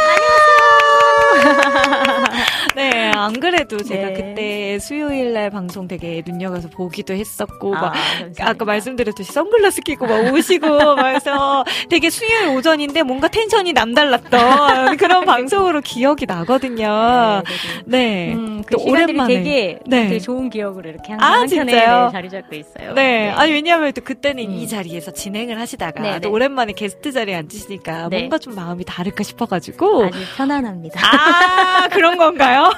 네, 안 그래도 제가 네. 그때 수요일 날 방송 되게 눈여겨서 보기도 했었고, 아, 막, 감사합니다. 아까 말씀드렸듯이 선글라스 끼고 막 오시고, 막 해서 되게 수요일 오전인데 뭔가 텐션이 남달랐던 그런 방송으로 기억이 나거든요. 네, 네. 음, 그 또 시간들이 오랜만에. 되게, 네. 되게 좋은 기억으로 이렇게 항상 아, 한켠에 진짜요? 네, 자리 잡고 있어요. 네. 아니, 왜냐하면 또 그때는 음. 이 자리에서 진행을 하시다가 네, 또 네. 오랜만에 게스트 자리에 앉으시니까 네. 뭔가 좀 마음이 다를까 싶어가지고. 아주 편안합니다. 아, 그런 건가요?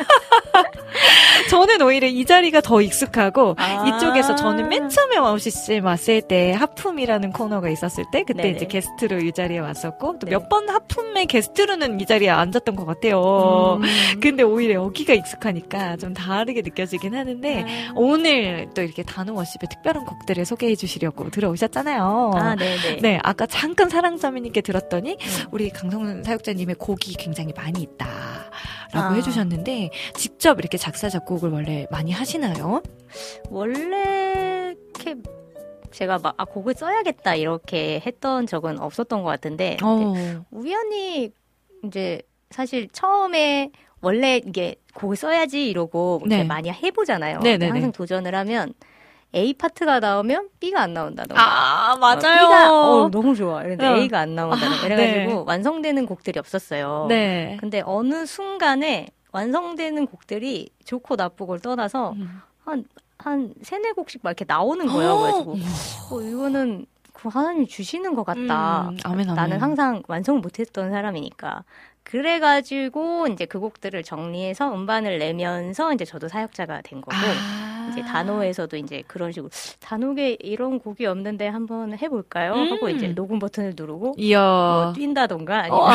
저는 오히려 이 자리가 더 익숙하고 아. 이쪽에서 저는 맨 처음에 와우씨씨 왔을 때 하품이라는 코너가 있었을 때 그때 네네. 이제 게스트로 이 자리에 왔었고 또 네. 몇 번 하품의 게스트로는 이 자리에 앉았던 것 같아요. 음. 근데 오히려 여기가 익숙하니까 좀 다르게 느껴지긴 하는데 아. 오늘 또 이렇게 단호워십의 특별한 곡들을 소개해 주시려고 들어오셨잖아요. 아, 네네. 네, 아까 잠깐 사랑자매님께 들었더니 음. 우리 강성훈 사역자님의 곡이 굉장히 많이 있다라고 아. 해주셨는데 직접 이렇게 작사 작곡을 원래 많이 하시나요? 원래 이렇게 제가 막 아, 곡을 써야겠다 이렇게 했던 적은 없었던 것 같은데 어. 우연히 이제 사실 처음에 원래 이게 곡을 써야지 이러고 이렇게 네. 많이 해보잖아요. 네네네. 항상 도전을 하면 A 파트가 나오면 B가 안 나온다던가. 아, 어, 맞아요. B가 어, 너무 좋아. 이런데 어. A가 안 나온다던가. 아, 이래가지고 네. 완성되는 곡들이 없었어요. 네. 근데 어느 순간에 완성되는 곡들이 좋고 나쁘고를 떠나서 음. 한, 한 세네 곡씩 막 이렇게 나오는 거예요. 그래가지고, 어, 이거는 그 하나님이 주시는 것 같다. 음, 아멘, 아멘. 나는 항상 완성 못했던 사람이니까. 그래가지고 이제 그 곡들을 정리해서 음반을 내면서 이제 저도 사역자가 된 거고, 아. 이제 단호에서도 이제 그런 식으로 단호에 이런 곡이 없는데 한번 해볼까요? 음. 하고 이제 녹음 버튼을 누르고 이야. 뭐 뛴다던가 아니면 어.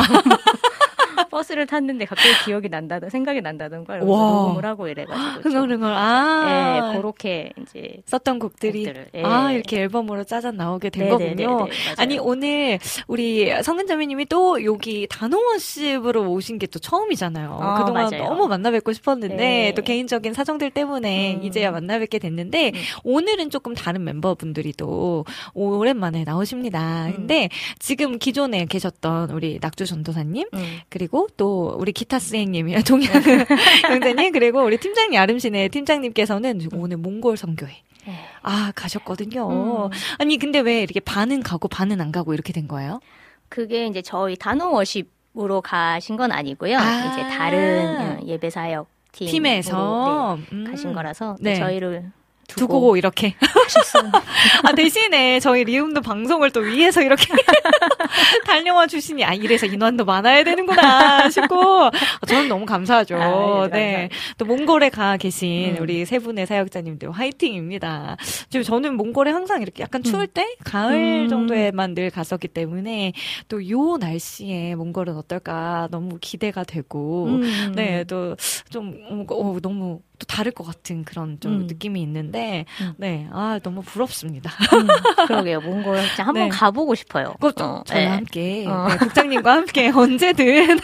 버스를 탔는데 갑자기 기억이 난다든 생각이 난다든가 이러면서 와. 녹음을 하고 이래가지고 좀, 흥얼흥얼. 아. 네, 그렇게 이제 썼던 곡들이 곡들을, 예. 아 이렇게 앨범으로 짜잔 나오게 된 네네네네, 거군요. 맞아요. 아니 오늘 우리 성은자매님이 또 여기 단호원십으로 오신 게 또 처음이잖아요. 어, 그동안 맞아요. 너무 만나 뵙고 싶었는데 네. 또 개인적인 사정들 때문에 음. 이제야 만나 뵙게 됐는데 음. 오늘은 조금 다른 멤버분들이 또 오랜만에 나오십니다. 음. 근데 지금 기존에 계셨던 우리 낙주 전도사님 음. 그리고 또 우리 기타 스행님이랑 동양 형제님 그리고 우리 팀장님 아름신의 팀장님께서는 지금 오늘 몽골 선교회 네. 아 가셨거든요. 음. 아니 근데 왜 이렇게 반은 가고 반은 안 가고 이렇게 된 거예요? 그게 이제 저희 단호 워십으로 가신 건 아니고요. 아. 이제 다른 음, 예배 사역 팀으로, 팀에서 네, 음. 가신 거라서 네. 저희를 두고, 두고 이렇게 하셨어요. 아 대신에 저희 리움도 방송을 또 위해서 이렇게 달려와 주시니 아 이래서 인원도 많아야 되는구나 싶고 저는 너무 감사하죠. 아, 네, 네. 또 몽골에 가 계신 음. 우리 세 분의 사역자님들 화이팅입니다. 지금 저는 몽골에 항상 이렇게 약간 추울 음. 때 가을 음. 정도에만 늘 갔었기 때문에 또 요 날씨에 몽골은 어떨까 너무 기대가 되고 음. 네, 또 좀 어, 너무 또 다를 것 같은 그런 좀 음. 느낌이 있는데 음. 네, 아 너무 부럽습니다. 음, 그러게요. 몽골 진짜 한번 네. 가보고 싶어요. 그 어, 저와 네. 함께 어. 네, 국장님과 함께 언제든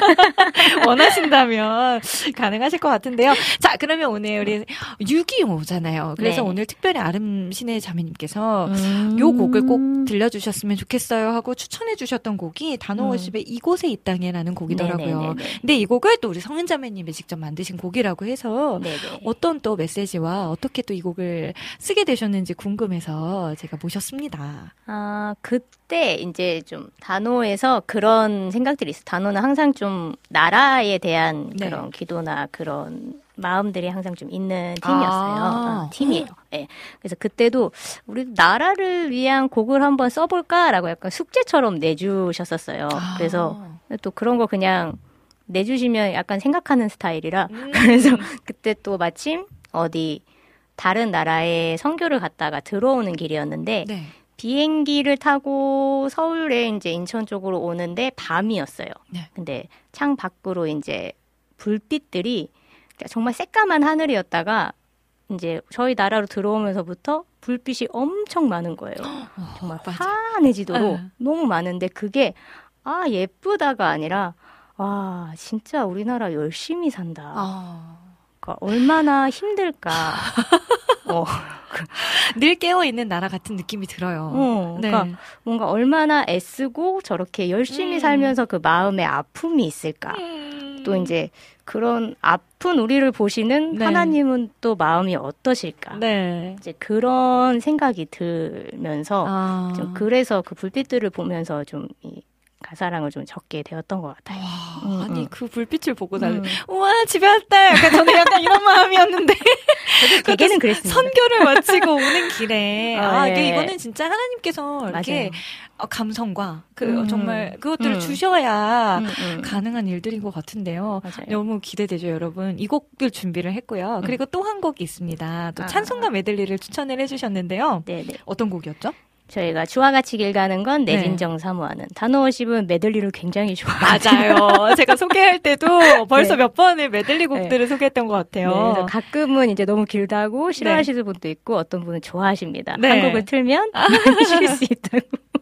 원하신다면 가능하실 것 같은데요. 자, 그러면 오늘 우리 육이오잖아요. 그래서 네. 오늘 특별히 아름신의 자매님께서 음. 요 곡을 꼭 들려주셨으면 좋겠어요 하고 추천해 주셨던 곡이 단호워십의 이곳에 이 땅에라는 곡이더라고요. 네네네네. 근데 이 곡을 또 우리 성은자매님이 직접 만드신 곡이라고 해서 네네. 어떤 또 메시지와 어떻게 또 이 곡을 쓰게 되셨는지 궁금해서 제가 모셨습니다. 아, 그때 이제 좀 단호에서 그런 생각들이 있어요. 단호는 항상 좀 나라에 대한 네. 그런 기도나 그런 마음들이 항상 좀 있는 팀이었어요. 아. 어, 팀이에요. 네. 그래서 그때도 우리 나라를 위한 곡을 한번 써볼까라고 약간 숙제처럼 내주셨었어요. 아. 그래서 또 그런 거 그냥 내주시면 약간 생각하는 스타일이라 음. 그래서 그때 또 마침 어디 다른 나라에 선교를 갔다가 들어오는 길이었는데 네. 비행기를 타고 서울에 이제 인천 쪽으로 오는데 밤이었어요. 네. 근데 창 밖으로 이제 불빛들이 정말 새까만 하늘이었다가 이제 저희 나라로 들어오면서부터 불빛이 엄청 많은 거예요. 정말 맞아. 환해지도록 네. 너무 많은데 그게 아 예쁘다가 아니라 와 진짜 우리나라 열심히 산다. 아. 그러니까 얼마나 힘들까. 어. 늘 깨어있는 나라 같은 느낌이 들어요. 어, 네. 그러니까 뭔가 얼마나 애쓰고 저렇게 열심히 음. 살면서 그 마음에 아픔이 있을까. 음. 또 이제 그런 아픈 우리를 보시는 네. 하나님은 또 마음이 어떠실까. 네. 이제 그런 생각이 들면서 아. 좀 그래서 그 불빛들을 보면서 좀 이 가사랑을 좀 적게 되었던 것 같아요. 와, 음, 아니 음. 그 불빛을 보고 달래. 음. 우와 집에 왔다. 약간 저는 약간 이런 마음이었는데 대개는 그랬습니다. 선교를 마치고 오는 길에 아, 아 네. 이게 이거는 진짜 하나님께서 이렇게 맞아요. 어, 감성과 그 음. 정말 그것들을 음. 주셔야 음, 음. 가능한 일들인 것 같은데요. 맞아요. 너무 기대되죠, 여러분. 이 곡을 준비를 했고요. 그리고 또 한 곡이 있습니다. 또 아. 찬송가 메들리를 추천을 해주셨는데요. 네네. 어떤 곡이었죠? 저희가 주와 같이 길 가는 건 내 네. 진정 사모하는 단호십은 메들리를 굉장히 좋아해요. 맞아요. 제가 소개할 때도 벌써 네. 몇 번을 메들리 곡들을 소개했던 것 같아요. 네, 그래서 가끔은 이제 너무 길다고 싫어하시는 분도 있고 어떤 분은 좋아하십니다. 네. 한 곡을 틀면 하실 수 있다고.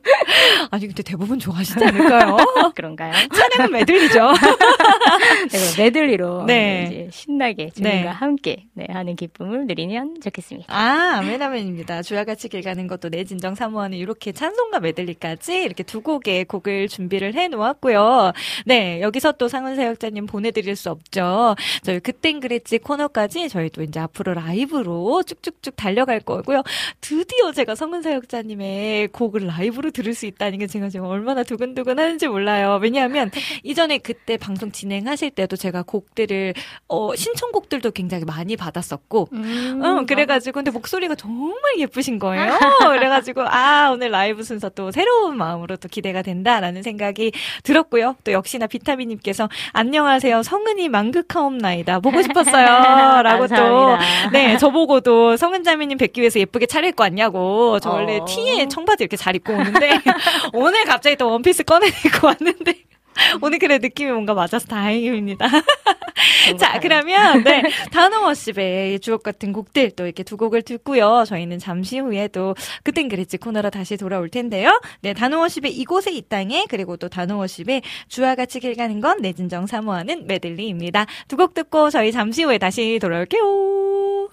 아니 근데 대부분 좋아하시지 않을까요? 그런가요? 찬양은 메들리죠. 네, 그럼 메들리로 네. 이제 신나게 주님과 네. 함께 네, 하는 기쁨을 누리면 좋겠습니다. 아, 아멘아멘입니다. 주와 같이 길 가는 것도 내 진정 사모하는 이렇게 찬송과 메들리까지 이렇게 두 곡의 곡을 준비를 해 놓았고요. 네, 여기서 또 상은 사역자님 보내드릴 수 없죠. 저희 그땐 그랬지 코너까지 저희 또 이제 앞으로 라이브로 쭉쭉쭉 달려갈 거고요. 드디어 제가 성은 사역자님의 곡을 라이브로 들을 수 있다는 게 제가 지금 얼마나 두근두근 하는지 몰라요. 왜냐하면 이전에 그때 방송 진행하실 때도 제가 곡들을 어, 신청곡들도 굉장히 많이 받았었고 음, 어, 그래가지고 근데 목소리가 정말 예쁘신 거예요. 그래가지고 아 오늘 라이브 순서 또 새로운 마음으로 또 기대가 된다라는 생각이 들었고요. 또 역시나 비타민님께서 안녕하세요 성은이 만극하옵나이다 보고 싶었어요라고 또 네 저보고도 성은자매님 뵙기 위해서 예쁘게 차릴 거 아냐고. 저 원래 어. 티에 청바지 이렇게 잘 입고 오는데 오늘 갑자기 또 원피스 꺼내고 왔는데 오늘 그래 느낌이 뭔가 맞아서 다행입니다. 자, 그러면 네 다노워십의 주옥 같은 곡들 또 이렇게 두 곡을 듣고요. 저희는 잠시 후에 또 그땐 그랬지 코너로 다시 돌아올 텐데요. 네, 다노워십의 이곳에 이 땅에 그리고 또 다노워십의 주와 같이 길 가는 건 내 진정 사모하는 메들리입니다. 두 곡 듣고 저희 잠시 후에 다시 돌아올게요.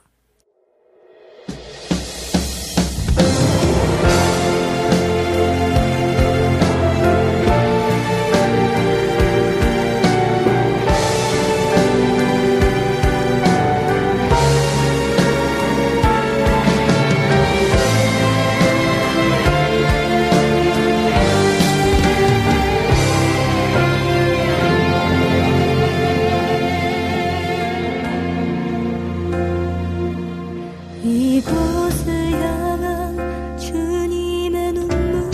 이곳을 향한 주님의 눈물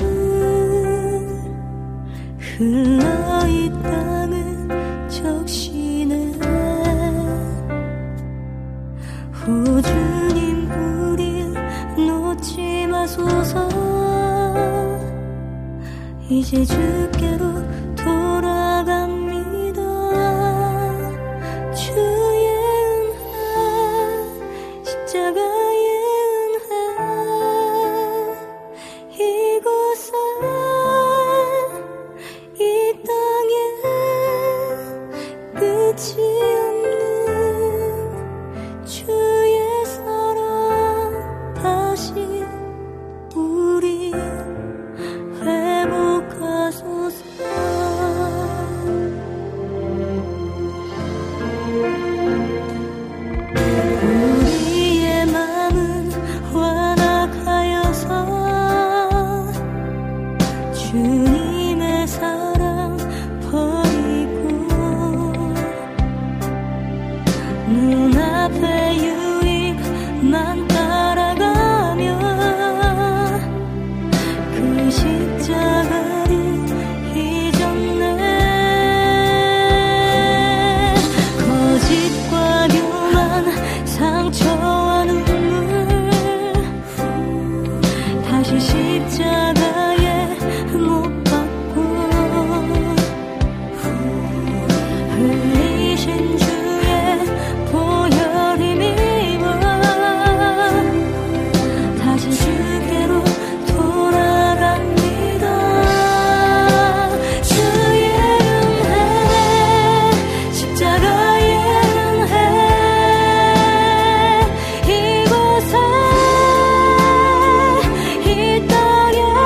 흘러 이 땅을 적시네. 오 주님 우릴 놓지 마소서. 이제 주께로 돌아갑니다. 주의 은혜 십자가의 은혜 이곳에 이 땅에 끝이 없는 주의 사랑 다시 우리 회복하소서. 우리의 마음은 완악하여서 주님의 사랑 버리고 눈앞의 유익만 따라가며 그 십자가를 잊었네. 거짓과 교만 상처와 눈물 다시 십자가에 못 박고 흘리신 주의 보혈 힘입어 다시 주께로 돌아갑니다. 주의 은혜 십자가의 은혜 이곳에 이 땅에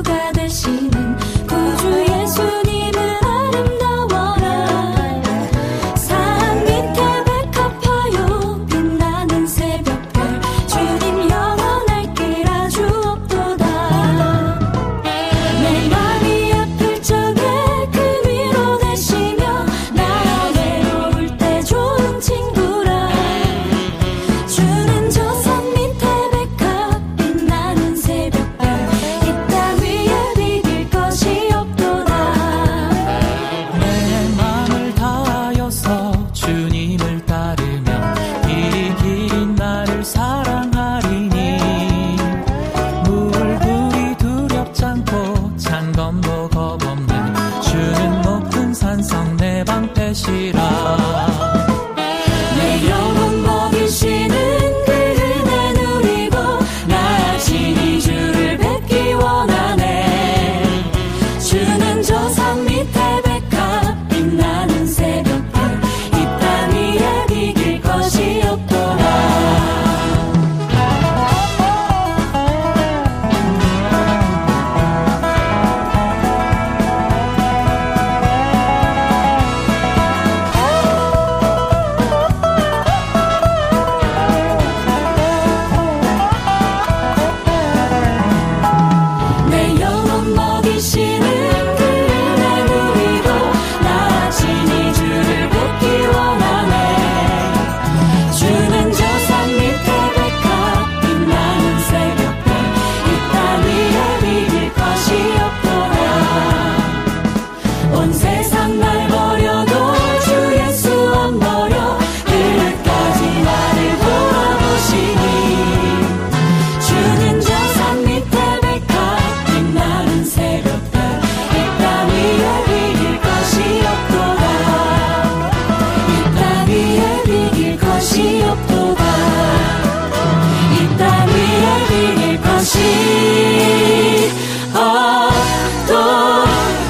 친구가 되시는 구주 예수님은 아름다워라. 산 밑에 백합화요 빛나는 새벽별 주님 영원할 길 아주 없도다. 내 맘이 아플 적에 그 위로 되시며 나 외로울 때 좋은 친구라. 주는 저 산 밑에 백합 빛나는 새벽별 이 땅 위에 비길 것이 없도다. 내 맘을 다하여서 주님을 따르면 이 길인 나를 사랑하리니 물불이 두렵지 않고 찬검도 겁없는 주는 높은 산성 내 방패시라. 내 영혼 먹이시는 그 은혜 누리고 나 친히 주를 뵙기 원하네. 주는 저 산 밑에 백합 빛나는 새벽별 이 땅 위에 비길 것이 없도다. 내 영혼 먹이시는 그 은혜 누리고 나 친히 주를 뵙기 원하네. 주는 저 산 밑에 백합 빛나는 새벽별 이 땅 위에 비길 것이 없도다. 온 세상 날 버려도 주 예수 안 버려 끝까지 나를 돌아보시니 주는 저 산 밑에 백합 빛나는 새벽별 이 땅 위에 비길 것이 없도다. 이 땅 위에 비길 것이 없도다. 이 땅 위에 비길 것이 없도다.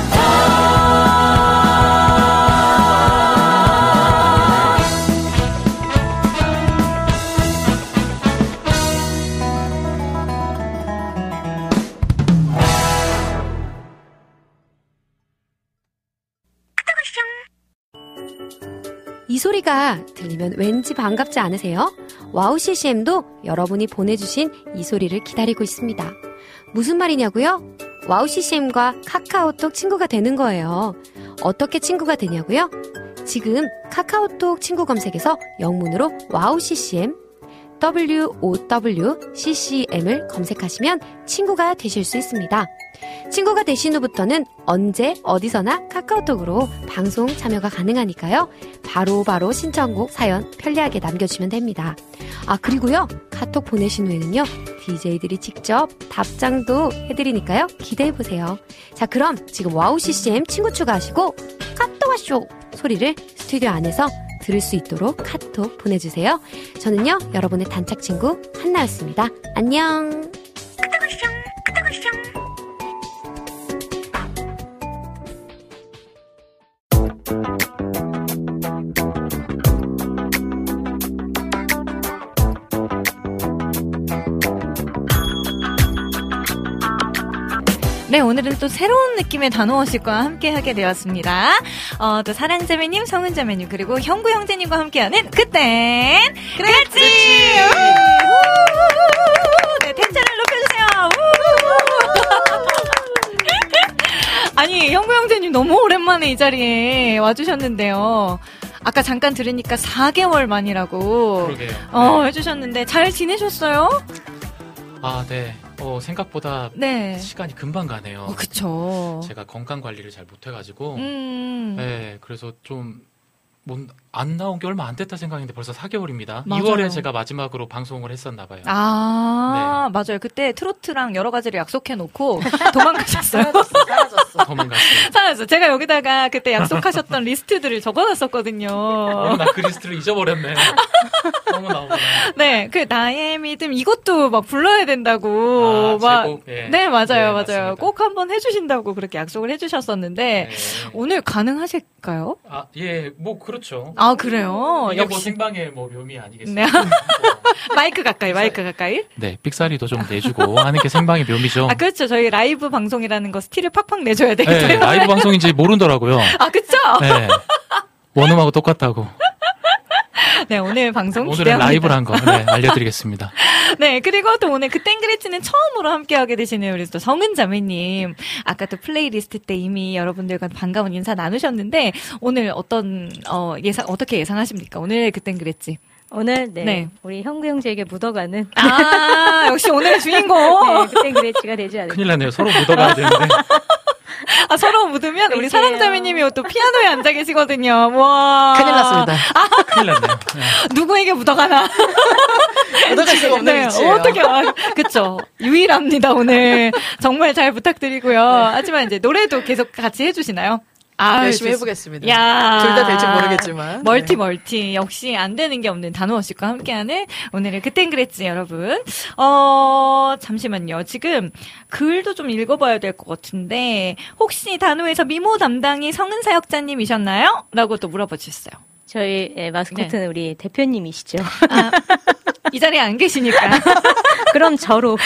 이 소리가 들리면 왠지 반갑지 않으세요? 와우 씨씨엠도 여러분이 보내주신 이 소리를 기다리고 있습니다. 무슨 말이냐고요? 와우 씨씨엠과 카카오톡 친구가 되는 거예요. 어떻게 친구가 되냐고요? 지금 카카오톡 친구 검색에서 영문으로 와우 씨씨엠 더블유 오 더블유 씨씨엠을 검색하시면 친구가 되실 수 있습니다. 친구가 되신 후부터는 언제 어디서나 카카오톡으로 방송 참여가 가능하니까요. 바로바로 바로 신청곡 사연 편리하게 남겨주시면 됩니다. 아 그리고요 카톡 보내신 후에는요 디제이들이 직접 답장도 해드리니까요 기대해보세요. 자 그럼 지금 와우 씨씨엠 친구 추가하시고 카톡 와쇼 소리를 스튜디오 안에서 들을 수 있도록 카톡 보내주세요. 저는요 여러분의 단짝 친구 한나였습니다. 안녕. 네, 오늘은 또 새로운 느낌의 단호원씨과 함께하게 되었습니다. 어, 또 사랑자매님, 성은자매님, 그리고 형구 형제님과 함께하는 그땐 그랬지! 네, 텐션을 높여주세요! 아니, 형구 형제님 너무 오랜만에 이 자리에 와주셨는데요. 아까 잠깐 들으니까 사 개월 만이라고 그러게요. 어, 네. 해주셨는데 잘 지내셨어요? 아, 네. 어, 생각보다 네. 시간이 금방 가네요. 어, 그쵸. 제가 건강 관리를 잘 못해가지고, 음. 네, 그래서 좀, 뭐, 안 나온 게 얼마 안 됐다 생각했는데 벌써 사 개월입니다. 맞아요. 이월에 제가 마지막으로 방송을 했었나봐요. 아, 네. 맞아요. 그때 트로트랑 여러 가지를 약속해놓고 도망가셨어요. 사라졌어. 도망갔어요. 사라졌어. 제가 여기다가 그때 약속하셨던 리스트들을 적어놨었거든요. 어, 나 그 리스트를 잊어버렸네. 너무 나오구나. 네, 그 나의 믿음 이것도 막 불러야 된다고. 아, 막 제곡? 예. 네, 맞아요, 네, 맞아요. 맞습니다. 꼭 한번 해주신다고 그렇게 약속을 해주셨었는데 네. 오늘 가능하실까요? 아, 예, 뭐, 그렇죠. 아, 아, 그래요? 이게 뭐 역시. 생방의 뭐 묘미 아니겠습니까? 네. 마이크 가까이, 마이크 가까이. 네, 삑사리도 좀 내주고 하는 게 생방의 묘미죠. 아, 그렇죠. 저희 라이브 방송이라는 거 스틸을 팍팍 내줘야 되기 때문에. 네, 라이브 방송인지 모르더라고요. 아, 그쵸? 네. 원음하고 똑같다고. 네, 오늘 방송 오늘은 기대합니다. 라이브란 거 네, 알려드리겠습니다. 네, 그리고 또 오늘 그땐 그랬지는 처음으로 함께하게 되시는 우리 또 성은 자매님. 아까 또 플레이리스트 때 이미 여러분들과 반가운 인사 나누셨는데 오늘 어떤 어 예상 어떻게 예상하십니까? 오늘 그땐 그랬지. 오늘 네, 네. 우리 형구 형제에게 묻어가는 아, 역시 오늘의 주인공. 네, 그땐 그랬지가 되지 않을까. 큰일 났네요. 서로 묻어가야 되는데. 아, 서로 묻으면 우리 의지예요. 사랑자매님이 또 피아노에 앉아 계시거든요. 와. 큰일 났습니다. 큰일 났네요. 네. 누구에게 묻어가나. 묻어갈 수가 없는 네, 위치예요. 어떻게, 아, 그쵸. 유일합니다, 오늘. 정말 잘 부탁드리고요. 하지만 이제 노래도 계속 같이 해주시나요? 아, 열심히 좋습- 해보겠습니다. 야. 둘 다 될지 모르겠지만. 멀티, 네. 멀티. 역시 안 되는 게 없는 단호원 씨과 함께하는 오늘의 그땐 그랬지, 여러분. 어, 잠시만요. 지금 글도 좀 읽어봐야 될 것 같은데, 혹시 단호에서 미모 담당이 성은 사역자님이셨나요? 라고 또 물어봐 주셨어요. 저희 예, 마스코트는 네. 우리 대표님이시죠. 아, 이 자리에 안 계시니까. 그럼 저로.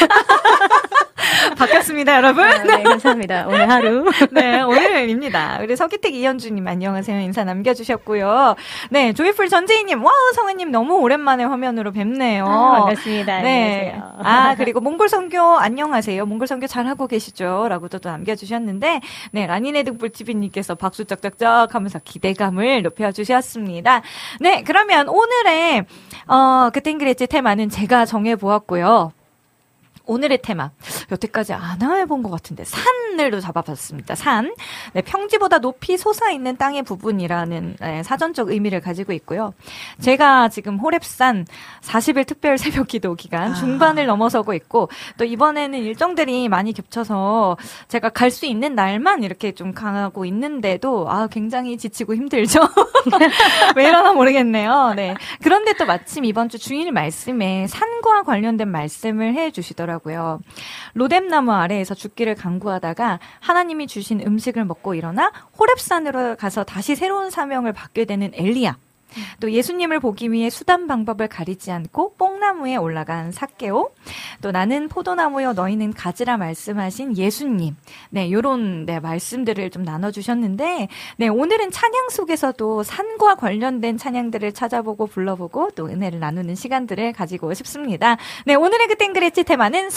바뀌었습니다, 여러분. 아, 네, 감사합니다. 오늘 하루. 네, 오늘입니다. 우리 서기택 이현주님 안녕하세요. 인사 남겨주셨고요. 네, 조이풀 전재희님, 와우, 성은님 너무 오랜만에 화면으로 뵙네요. 아, 반갑습니다. 네. 안녕하세요. 아, 그리고 몽골선교 안녕하세요. 몽골선교 잘하고 계시죠? 라고도 또 남겨주셨는데, 네, 라니네 등불티비님께서 박수 짝짝짝 하면서 기대감을 높여주셨습니다. 네, 그러면 오늘의, 어, 그땐 그랬지 테마는 제가 정해보았고요. 오늘의 테마 여태까지 안 해본 것 같은데 산을도 잡아봤습니다. 산. 네, 평지보다 높이 솟아있는 땅의 부분이라는 네, 사전적 의미를 가지고 있고요. 제가 지금 호랩산 사십 일 특별 새벽기도 기간 중반을 넘어서고 있고 또 이번에는 일정들이 많이 겹쳐서 제가 갈 수 있는 날만 이렇게 좀 가고 있는데도 아 굉장히 지치고 힘들죠. 왜 이러나 모르겠네요. 네. 그런데 또 마침 이번 주 주일 말씀에 산과 관련된 말씀을 해주시더라고요. 로뎀나무 아래에서 죽기를 간구하다가 하나님이 주신 음식을 먹고 일어나 호렙산으로 가서 다시 새로운 사명을 받게 되는 엘리야. 또 예수님을 보기 위해 수단 방법을 가리지 않고 뽕나무에 올라간 삭개오. 또 나는 포도나무여 너희는 가지라 말씀하신 예수님. 네, 요런 네, 말씀들을 좀 나눠주셨는데 네, 오늘은 찬양 속에서도 산과 관련된 찬양들을 찾아보고 불러보고 또 은혜를 나누는 시간들을 가지고 싶습니다. 네, 오늘의 그땐 그랬지 테마는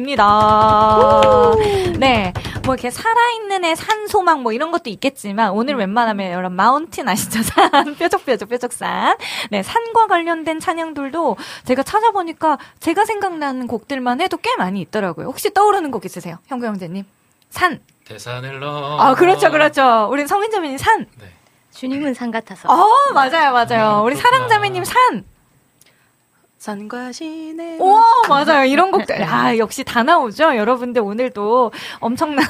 산입니다. 네, 뭐 이렇게 살아있는 애 산소망 뭐 이런 것도 있겠지만 오늘 웬만하면 여러분 마운틴 아시죠? 산 뾰족뾰족 뾰족산. 네, 산과 관련된 찬양들도 제가 찾아보니까 제가 생각나는 곡들만 해도 꽤 많이 있더라고요. 혹시 떠오르는 곡 있으세요? 형구 형제님. 산. 대산을 넣어. 아, 그렇죠, 그렇죠. 우리 성인자매님 산. 네. 주님은 산 같아서. 어, 맞아요, 맞아요. 우리 사랑자매님 산. 산과 시내. 오, 맞아요. 이런 곡들. 아, 역시 다 나오죠? 여러분들 오늘도 엄청난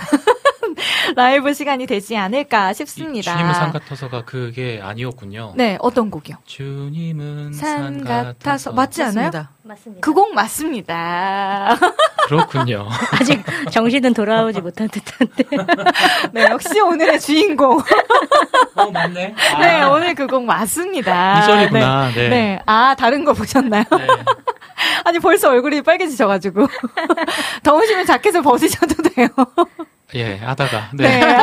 라이브 시간이 되지 않을까 싶습니다. 주님은 산 같아서가 그게 아니었군요. 네, 어떤 곡이요? 주님은 산 산 같아서. 같아서. 맞지 않아요? 맞습니다. 맞습니다. 그 곡 맞습니다. 그렇군요. 아직 정신은 돌아오지 못한 듯한데. 네, 역시 오늘의 주인공. 어, 맞네. 아, 네, 오늘 그 곡 맞습니다. 이설이구나. 네. 네. 네. 아, 다른 거 보셨나요? 네. 아니, 벌써 얼굴이 빨개지셔가지고. 더우시면 자켓을 벗으셔도 돼요. 예, 하다가. 네. 네.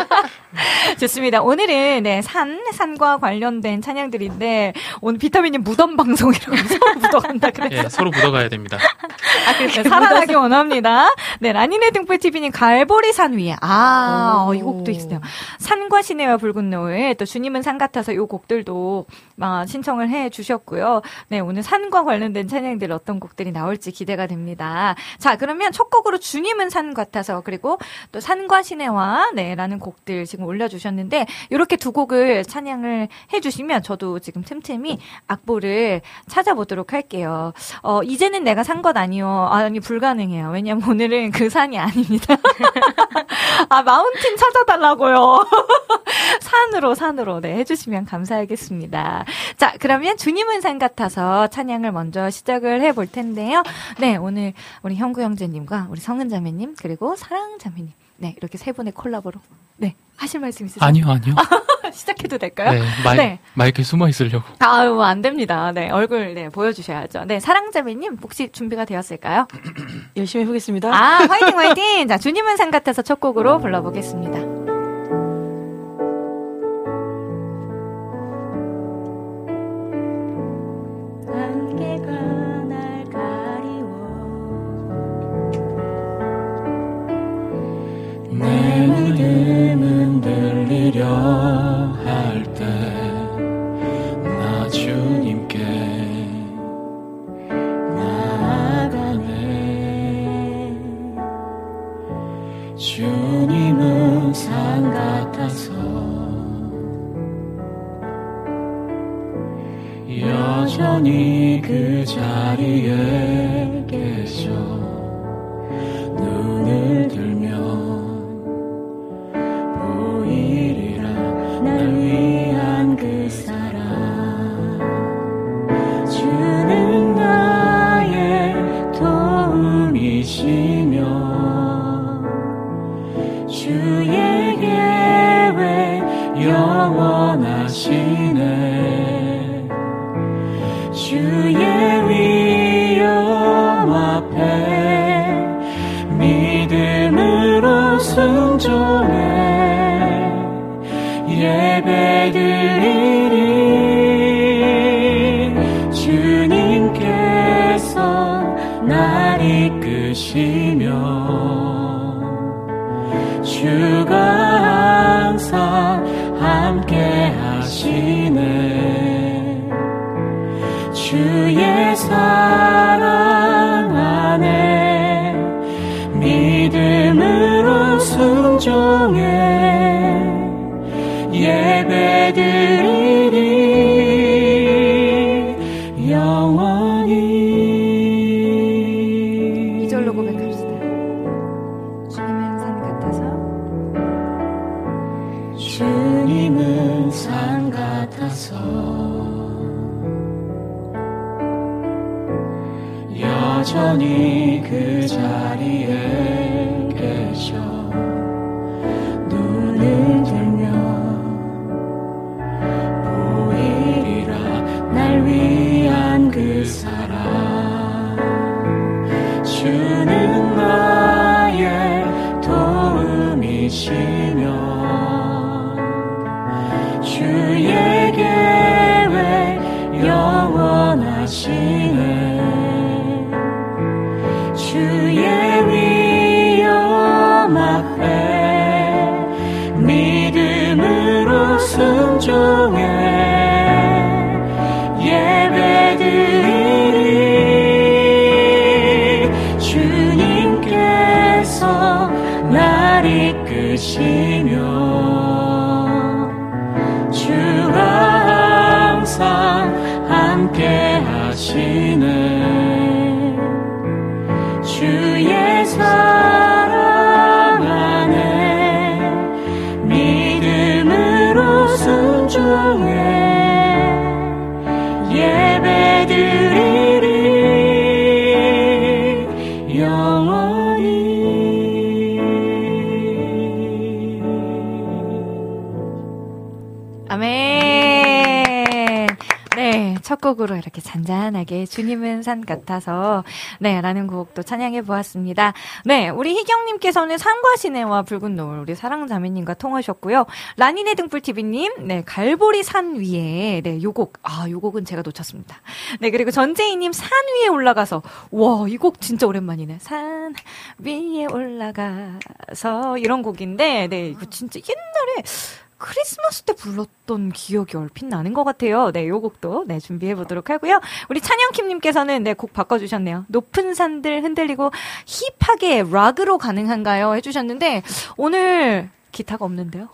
좋습니다. 오늘은 네, 산, 산과 관련된 찬양들인데 오늘 비타민이 무덤 방송이라고 서로 묻어간다 그래서 예, 서로 묻어가야 됩니다. 아, 그렇죠. 살아나기 원합니다. 네, 라니네 등불티비님 갈보리 산 위에. 아, 어, 이 곡도 있어요. 산과 시내와 붉은 노을, 또 주님은 산 같아서 이 곡들도 아, 신청을 해 주셨고요. 네, 오늘 산과 관련된 찬양들 어떤 곡들이 나올지 기대가 됩니다. 자, 그러면 첫 곡으로 주님은 산 같아서 그리고 또 산과 시내와 네, 라는 곡들 지금 올려주셨는데 이렇게 두 곡을 찬양을 해주시면 저도 지금 틈틈이 악보를 찾아보도록 할게요. 어, 이제는 내가 산 것 아니요. 아니, 불가능해요. 왜냐면 오늘은 그 산이 아닙니다. 아, 마운틴 찾아달라고요. 산으로, 산으로, 네, 해주시면 감사하겠습니다. 자, 그러면 주님은 산 같아서 찬양을 먼저 시작을 해볼 텐데요. 네, 오늘 우리 형구 형제님과 우리 성은 자매님, 그리고 사랑 자매님. 네, 이렇게 세 분의 콜라보로. 네, 하실 말씀 있으세요? 아니요, 아니요. 시작해도 될까요? 네, 마이, 네. 마이크에 숨어 있으려고. 아유, 안 됩니다. 네, 얼굴, 네, 보여주셔야죠. 네, 사랑자매님, 혹시 준비가 되었을까요? 열심히 해보겠습니다. 아, 화이팅, 화이팅! 자, 주님은 산 같아서 첫 곡으로 불러보겠습니다. 안개가 날 가리워 내 믿음은 들리려 할 때 나 주님께 나아가네. 주님은 산 같아서 여전히 그 자리에 계셔. 눈을 들면 보이리라 날 위한 그 사랑. 주는 나의 도움이시며 주의 계획 영원하시네. 주의 위엄 앞에 믿음으로 순종해 예배드리리. 주님께서 날 이끄시며 주가 항상 함께 하시네. 주의 사랑 안에 믿음으로 순종해 예배드리리 영원히. 이절로 고백합시다. 주님은 산 같아서 주님은 산 같아서 여전히 그 자리에 계셔. 눈을 들면 보이리라 날 위한 그 사랑. 주는 나의 도움이시며 주의 계획 영원하시네. 주의 위엄 앞에 믿음으로 순종해 예배드리리. 주님께서 날 이끄시며 주가 항상 함께 하시네. 주의 사랑 안에 믿음으로 순종해 예배드리리 영원히. 아멘. 네, 첫 곡으로 이렇게 잔잔하게 주님은 산 같아서 네, 라는 곡도 찬양해 보았습니다. 네, 우리 희경님께서는 산과 시내와 붉은 노을 우리 사랑자매님과 통하셨고요. 라니네 등불티비님, 네, 갈보리 산 위에 네, 요 곡, 아, 요 곡은 제가 놓쳤습니다. 네, 그리고 전재희님 산 위에 올라가서 와, 이 곡 진짜 오랜만이네. 산 위에 올라가서 이런 곡인데, 네, 이거 진짜 옛날에 크리스마스 때 불렀던 기억이 얼핏 나는 것 같아요. 네, 요 곡도 네, 준비해 보도록 하고요. 우리 찬영킴님께서는 네, 곡 바꿔주셨네요. 높은 산들 흔들리고 힙하게 락으로 가능한가요? 해주셨는데 오늘 기타가 없는데요.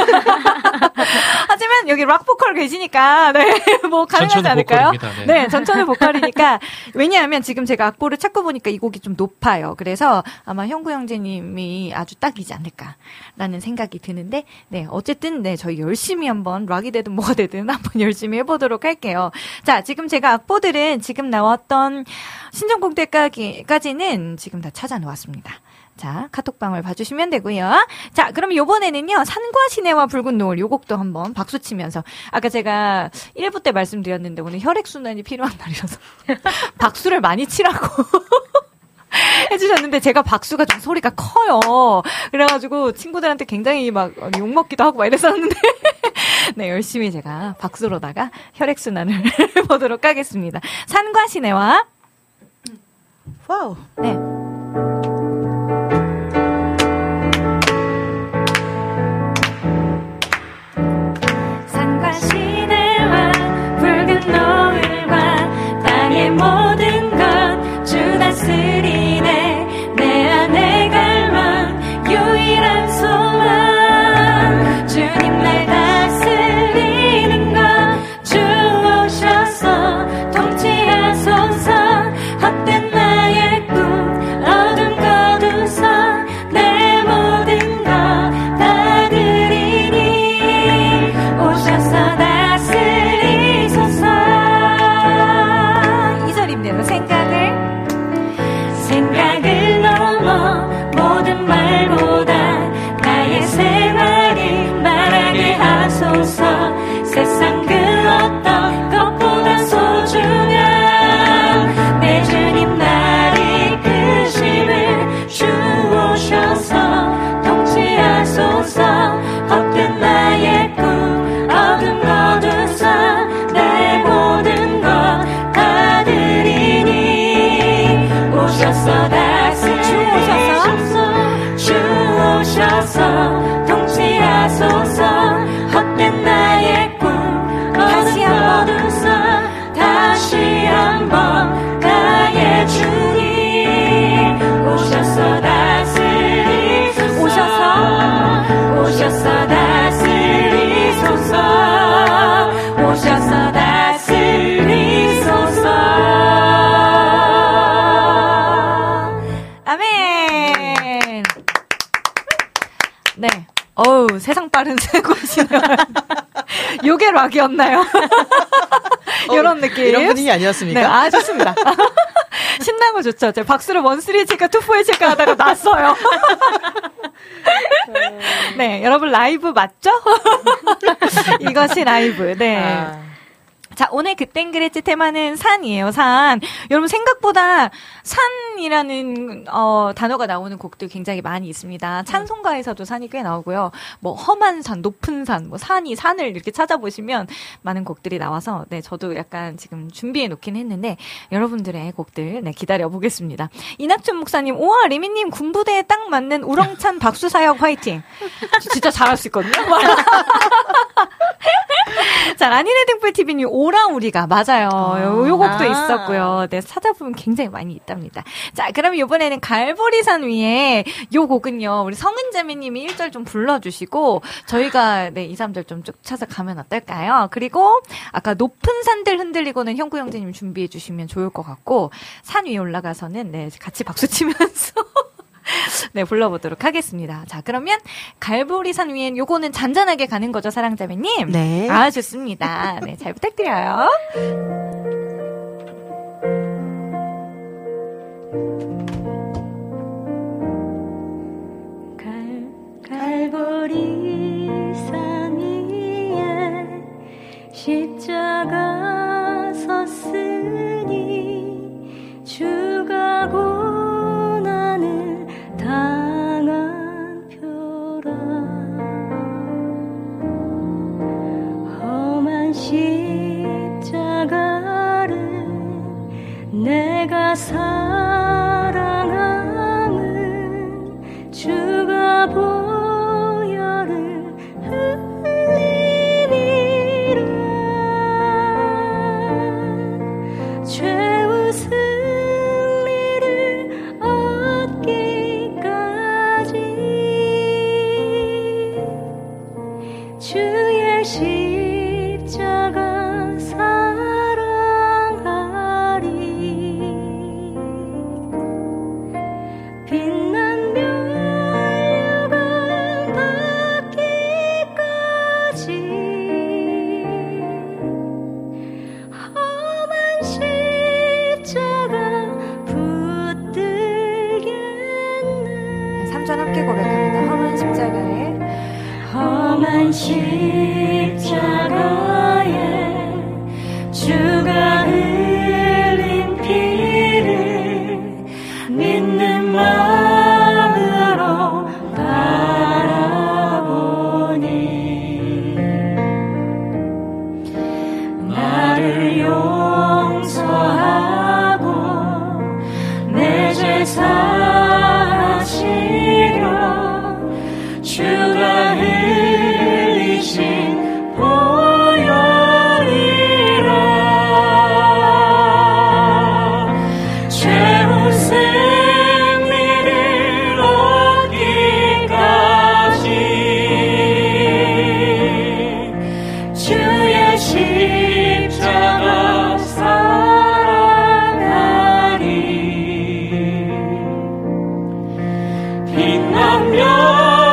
하지만 여기 락 보컬 계시니까 네, 뭐 가능하지 않을까요? 네. 네, 전천후 보컬이니까. 왜냐하면 지금 제가 악보를 찾고 보니까 이 곡이 좀 높아요. 그래서 아마 형구 형제님이 아주 딱이지 않을까라는 생각이 드는데, 네, 어쨌든 네, 저희 열심히 한번 락이 되든 뭐가 되든 한번 열심히 해보도록 할게요. 자, 지금 제가 악보들은 지금 나왔던 신청곡들까지는 지금 다 찾아 놓았습니다. 자, 카톡방을 봐주시면 되고요. 자, 그럼 요번에는요, 산과 시내와 붉은 노을 요 곡도 한번 박수 치면서. 아까 제가 일 부 때 말씀드렸는데 오늘 혈액순환이 필요한 날이라서 박수를 많이 치라고. 해주셨는데 제가 박수가 좀 소리가 커요. 그래가지고 친구들한테 굉장히 막 욕먹기도 하고 막 이랬었는데 네, 열심히 제가 박수로다가 혈액순환을 보도록 하겠습니다. 산과 시내와 와우. 네. 산과 시내와 붉은 노을과 땅의 모든 것 주 다스리네. 내 안에 갈망 유일한 소망 주님 날 다스리는 것 주 오셔서 통치하소서. 헛된 나의 꿈 어둠 거두서 내 모든 것 다 드리니 오셔서 다스리소서. 이 절입니다. 생각을 생각을 넘어 모든 말보다 나의 생활이 말하게 하소서. 세상 그 어떤 것보다 소중한 내 주님 날 이끄심을 주 오셔서 통치하소서. 헛된 나의 꿈 어둠 거두서 내 모든 것 다 드리니 오셔서 다스리소서. 주 오셔서 통치하소서. 헛된 나의 꿈 어둠 거두서 다시 한번 나의 주님 오셔서 다스리소서. 오셔서 오셔서 다스리소서. 오셔서 다스리소서. 아멘. 네. 어우, 세상 빠른 새고시네요. 요게 락이었나요? 이런 느낌. 이런 분위기 아니었습니까? 네, 아, 좋습니다. 신나고 좋죠. 제가 박수를 원쓰리 칠까 투포에 칠까 하다가 났어요. 네, 여러분 라이브 맞죠? 이것이 라이브. 네. 아. 자, 오늘 그땐 그랬지 테마는 산이에요, 산. 여러분 생각보다 산이라는, 어, 단어가 나오는 곡들 굉장히 많이 있습니다. 찬송가에서도 산이 꽤 나오고요. 뭐, 험한 산, 높은 산, 뭐, 산이, 산을 이렇게 찾아보시면 많은 곡들이 나와서, 네, 저도 약간 지금 준비해 놓긴 했는데, 여러분들의 곡들, 네, 기다려 보겠습니다. 이낙준 목사님, 우와, 리미님 군부대에 딱 맞는 우렁찬 박수사역 화이팅. 진짜 잘할 수 있거든요. 자, 라니네 등불티비님, 오라 우리가 맞아요. 요, 요 곡도 아. 있었고요. 네, 찾아보면 굉장히 많이 있답니다. 자, 그럼 이번에는 갈보리산 위에 요 곡은요. 우리 성은자매님이 일 절 좀 불러주시고 저희가 네, 이, 삼 절 좀 쭉 찾아가면 어떨까요? 그리고 아까 높은 산들 흔들리고는 형구 형제님 준비해 주시면 좋을 것 같고 산 위에 올라가서는 네, 같이 박수 치면서 네, 불러보도록 하겠습니다. 자, 그러면 갈보리산 위엔 요거는 잔잔하게 가는 거죠, 사랑자매님? 네. 아, 좋습니다. 네, 잘 부탁드려요. 갈, 갈보리산 위에 십자가 섰으니 주가 고난을 당한 표라. 험한 십자가를 내가 사랑함은 주가 보혈을 흘리리라. 죄 승리를 얻기까지 주의 십자가 사랑하리. 빛난 멸류관 받기까지 험한 십자가 붙들겠네. 주의 십자가 사랑하리. 빛난 멸류관 받기까지 험한 십자가 붙들겠네. 주의 십자가 사랑하리. 빛난 멸류관 받기까지 험한 십자가 붙들겠네. 주의 십자가 사랑하리. 빛난 멸류관 받기까지 험한 십자가 붙들겠네. 주의 십자가 사랑하리. 빛난 멸류관 받기까지 험한 십자가 붙들겠네. 주의 십자가 사랑하리. 험한 십자가에 주가 흘린 피를 믿는 마음으로 바라보니 나를 용서하고 내 죄 사하시려 주가 흘리신 보혈이라 최후 승리를 얻기까지 주의 십자가 사랑하리 빛나며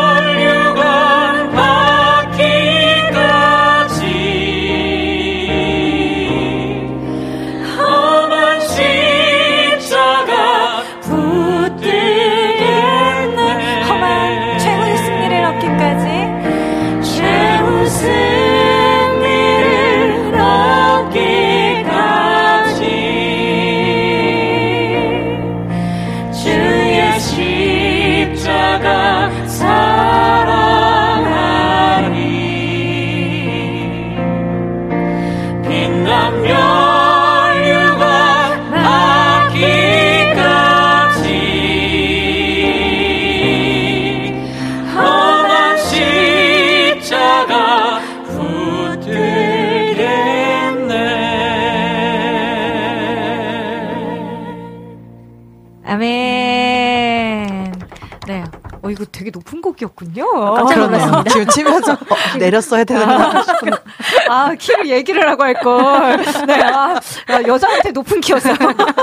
이거 되게 높은 곡이었군요. 깜짝 놀랐습니다. 지금 치면서 어, 내렸어야 되나 싶은. 아, 키를 얘기를 하고 할 걸. 네, 아, 여자한테 높은 키였어요.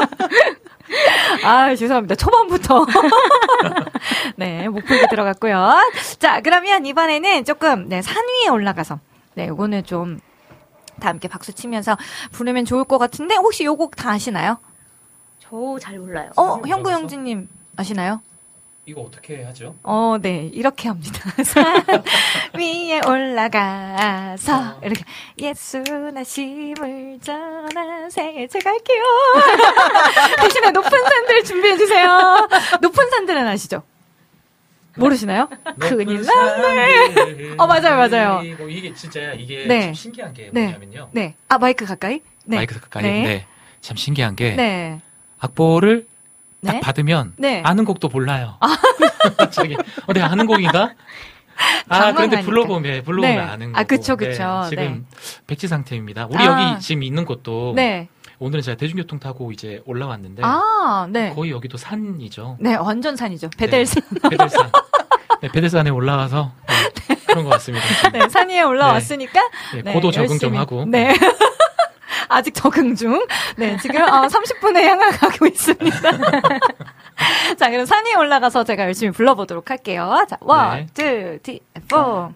아, 죄송합니다. 초반부터. 네, 목표가 들어갔고요. 자, 그러면 이번에는 조금, 네, 산 위에 올라가서. 네, 요거는 좀, 다 함께 박수 치면서 부르면 좋을 것 같은데, 혹시 요 곡 다 아시나요? 저 잘 몰라요. 어, 형구 형제님 아시나요? 이거 어떻게 하죠? 어, 네. 이렇게 합니다. 산 위에 올라가서 이렇게 예수나 심을 전하세. 제가 할게요. 대신에 높은 산들 준비해 주세요. 높은 산들은 아시죠? 모르시나요? 큰일 났네. 어, 맞아요, 맞아요. 이게 진짜 이게 네. 참 신기한 게 뭐냐면요. 네. 네. 아, 마이크 가까이? 네. 마이크 가까이. 네. 네. 참 신기한 게 네. 악보를 딱 네? 받으면 네. 아는 곡도 몰라요. 아. 저기 어, 내가 아는 곡인가? 아, 그런데 불러보면 불러보면 네. 아는 거고. 아, 그쵸, 그쵸. 네, 지금 네. 백지 상태입니다. 우리 아. 여기 지금 있는 곳도 네. 오늘은 제가 대중교통 타고 이제 올라왔는데 아, 네. 거의 여기도 산이죠. 네, 완전 산이죠. 베델산. 네, 베델산. 네, 베델산에 올라와서 네, 그런 것 같습니다. 네, 산 위에 올라왔으니까 네, 네, 고도 적응 열심히. 좀 하고. 네. 아직 적응 중. 네, 지금 어, 삼십 분에 향하고 있습니다. 자, 그럼 산 위에 올라가서 제가 열심히 불러보도록 할게요. 자, 원, 투, 티, 포.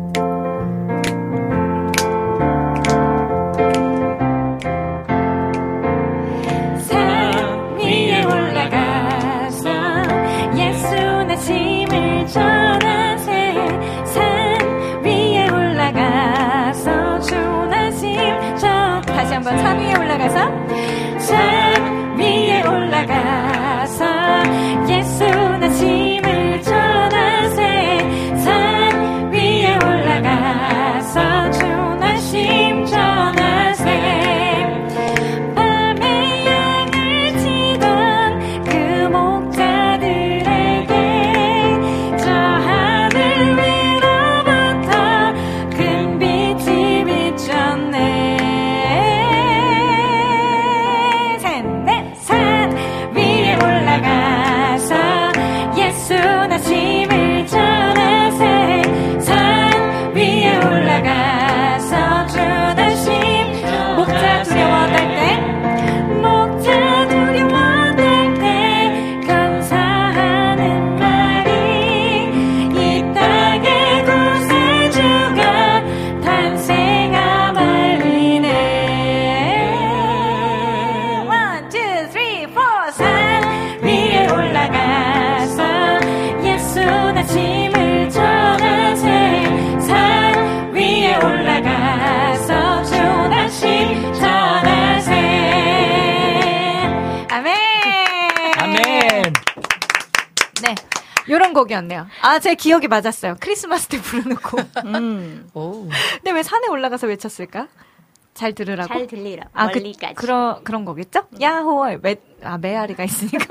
산 위에 올라가서 예수의 심을 전하세. 산 위에 올라가서 주나심 전 다시 한번 산 위에 올라가서 산 위에 올라가서 예수의 심을 전하세. 산 위에 올라가서 주나심 전하세. 밤에 양을 치던 그 목자들에게 저 하늘 위로부터 큰 빛이 비쳤네. 곡이었네요. 아, 제 기억이 맞았어요. 크리스마스 때 부르는 곡. 음. 오. 근데 왜 산에 올라가서 외쳤을까? 잘 들으라고. 잘 들리라. 아, 멀리까지. 그, 그런 그런 거겠죠? 음. 야호, 매, 아 메아리가 있으니까.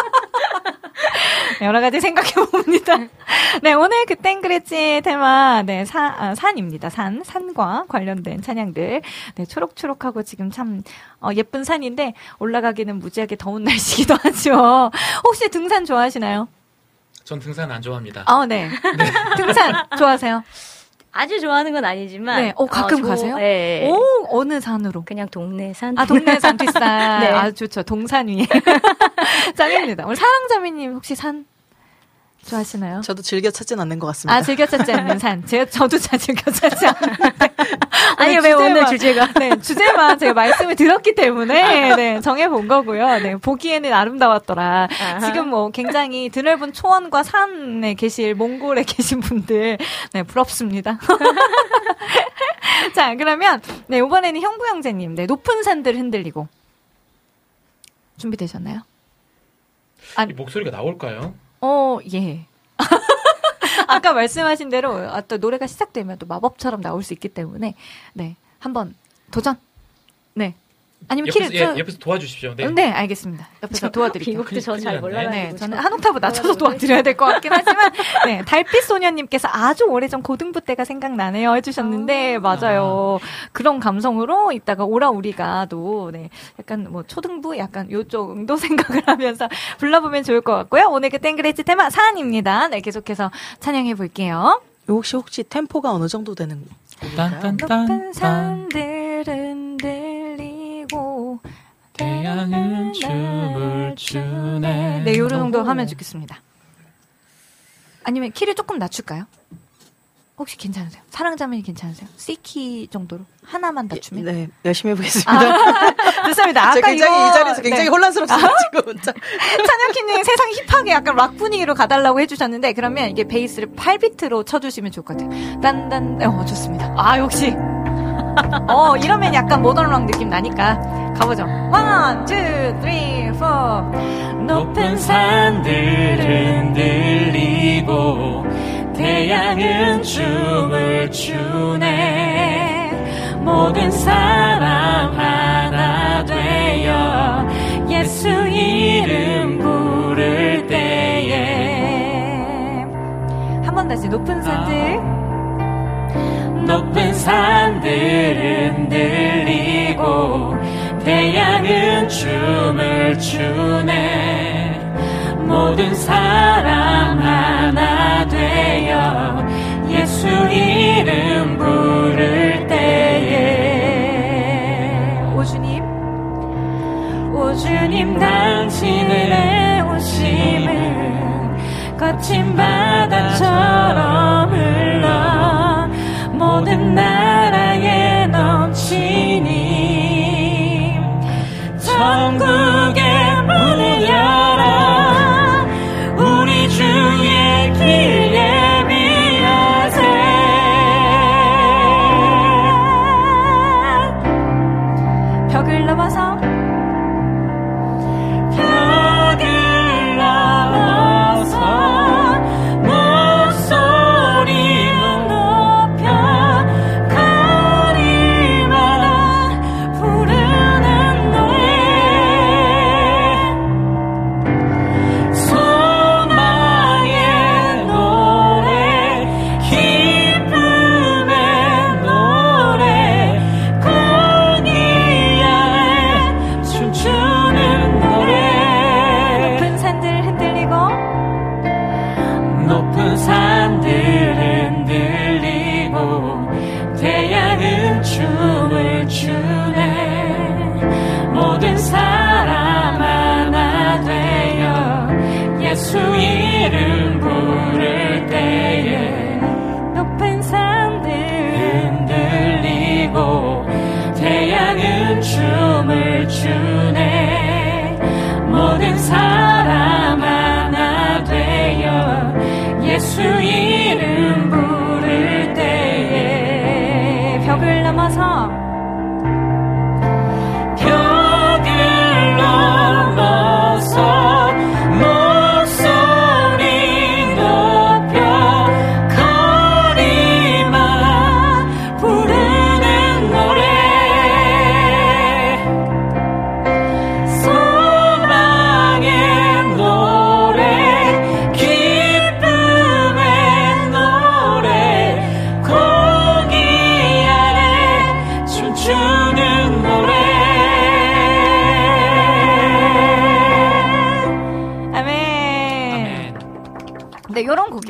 여러 가지 생각해 봅니다. 네, 오늘 그땐 그랬지 테마, 네, 산, 아, 산입니다. 산, 산과 관련된 찬양들. 네, 초록초록하고 지금 참, 어, 예쁜 산인데, 올라가기는 무지하게 더운 날씨기도 하죠. 혹시 등산 좋아하시나요? 전 등산 안 좋아합니다. 아, 네. 네. 등산 좋아하세요? 아주 좋아하는 건 아니지만. 네, 어, 가끔 어, 저, 가세요? 네. 오, 어느 산으로? 그냥 동네 산. 아, 동네 산 뒷산. 네. 아, 좋죠. 동산 위에. 짱입니다. 오늘 사랑자매님 혹시 산 좋아하시나요? 저도 즐겨 찾진 않는 것 같습니다. 아, 즐겨 찾지 않는 산. 제가, 저도 잘 즐겨 찾지 않는데. 아니, 왜 오늘 주제가? 네, 주제만 제가 말씀을 들었기 때문에, 네, 정해본 거고요. 네, 보기에는 아름다웠더라. 아하. 지금 뭐 굉장히 드넓은 초원과 산에 계실, 몽골에 계신 분들, 네, 부럽습니다. 자, 그러면, 네, 이번에는 형부 형제님, 네, 높은 산들 흔들리고. 준비되셨나요? 아, 이 목소리가 나올까요? 어, 예. 아까 말씀하신 대로 아, 또 노래가 시작되면 또 마법처럼 나올 수 있기 때문에 네, 한번 도전. 네. 아니면 옆에서, 키를 예, 저... 옆에서 도와주십시오. 네, 네 알겠습니다. 옆에서 도와드릴게요. 이곡도 저 잘 몰라요. 네, 저는 한 옥타브 낮춰서 도와드려야 될 것 같긴 하지만 네, 달빛 소녀님께서 아주 오래전 고등부 때가 생각나네요 해주셨는데 아~ 맞아요. 그런 감성으로 이따가 오라 우리가도 네, 약간 뭐 초등부 약간 요쪽도 생각을 하면서 불러보면 좋을 것 같고요. 오늘 그 땡그레지 테마 사안입니다. 네, 계속해서 찬양해 볼게요. 혹시 혹시 템포가 어느 정도 되는 건가요? 높은 산들은 들리고 태양은 춤을 추네. 네, 요런 정도 하면 좋겠습니다. 아니면 키를 조금 낮출까요? 혹시 괜찮으세요? 사랑자매니 괜찮으세요? C키 정도로 하나만 낮추면? 네, 열심히 해보겠습니다. 아, 좋습니다. 아까 굉장히 이거, 이 자리에서 굉장히 네. 혼란스럽습니다. 지금 찬혁키님 세상 힙하게 약간 락 분위기로 가달라고 해주셨는데 그러면 이게 베이스를 팔 비트로 쳐주시면 좋을 것 같아요. 딴딴, 어 좋습니다. 아 역시. 어 이러면 약간 모던 락 느낌 나니까 가보죠. 원, 투, 쓰리, 포. 높은 산들은 들리고 태양은 춤을 추네. 모든 사람 하나 되어 예수 이름 부를 때에 한 번 다시 높은 산들 높은 산들은 들리고 태양은 춤을 추네. 모든 사람 하나 되어 예수 이름 부를 때에 오 주님 오 주님 당신의 오심은 거친 바다처럼 흘러 모든 나라에 넘치니 천국의 문을 열어 우리 주의 길 예비하세. 벽을 넘어서 벽을 넘어서 목소리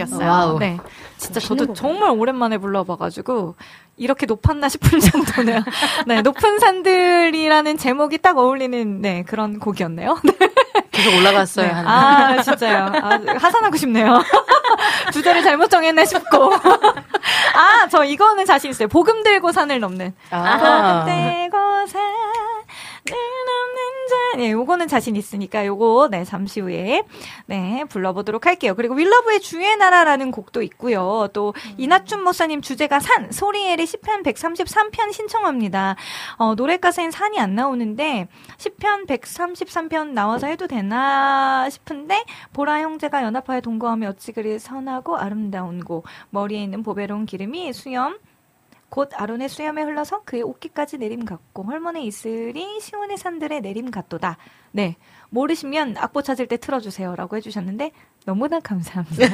느꼈어요. 와우. 네. 진짜 저도 정말 오랜만에 불러봐가지고, 이렇게 높았나 싶을 정도네요. 네, 높은 산들이라는 제목이 딱 어울리는, 네, 그런 곡이었네요. 계속 올라갔어요. 네. 아, 진짜요. 아, 하산하고 싶네요. 주제를 잘못 정했나 싶고. 아, 저 이거는 자신 있어요. 복음 들고 산을 넘는. 아. 복음 들고 산을 넘는 자. 네, 요거는 자신 있으니까 요거, 네, 잠시 후에, 네, 불러보도록 할게요. 그리고 윌러브의 주의 나라라는 곡도 있고요. 또, 음. 이낙준 목사님 주제가 산, 소리엘의 시편 백삼십삼 편 신청합니다. 어, 노래 가사엔 산이 안 나오는데, 시편 백삼십삼 편 나와서 해도 되나 싶은데, 보라 형제가 연합하여 동거하며 어찌 그리 선하고 아름다운 곳, 머리에 있는 보배로운 기름이 수염, 곧 아론의 수염에 흘러서 그의 옷깃까지 내림 같고 헐몬의 이슬이 시온의 산들에 내림 같도다. 네, 모르시면 악보 찾을 때 틀어주세요라고 해주셨는데 너무나 감사합니다.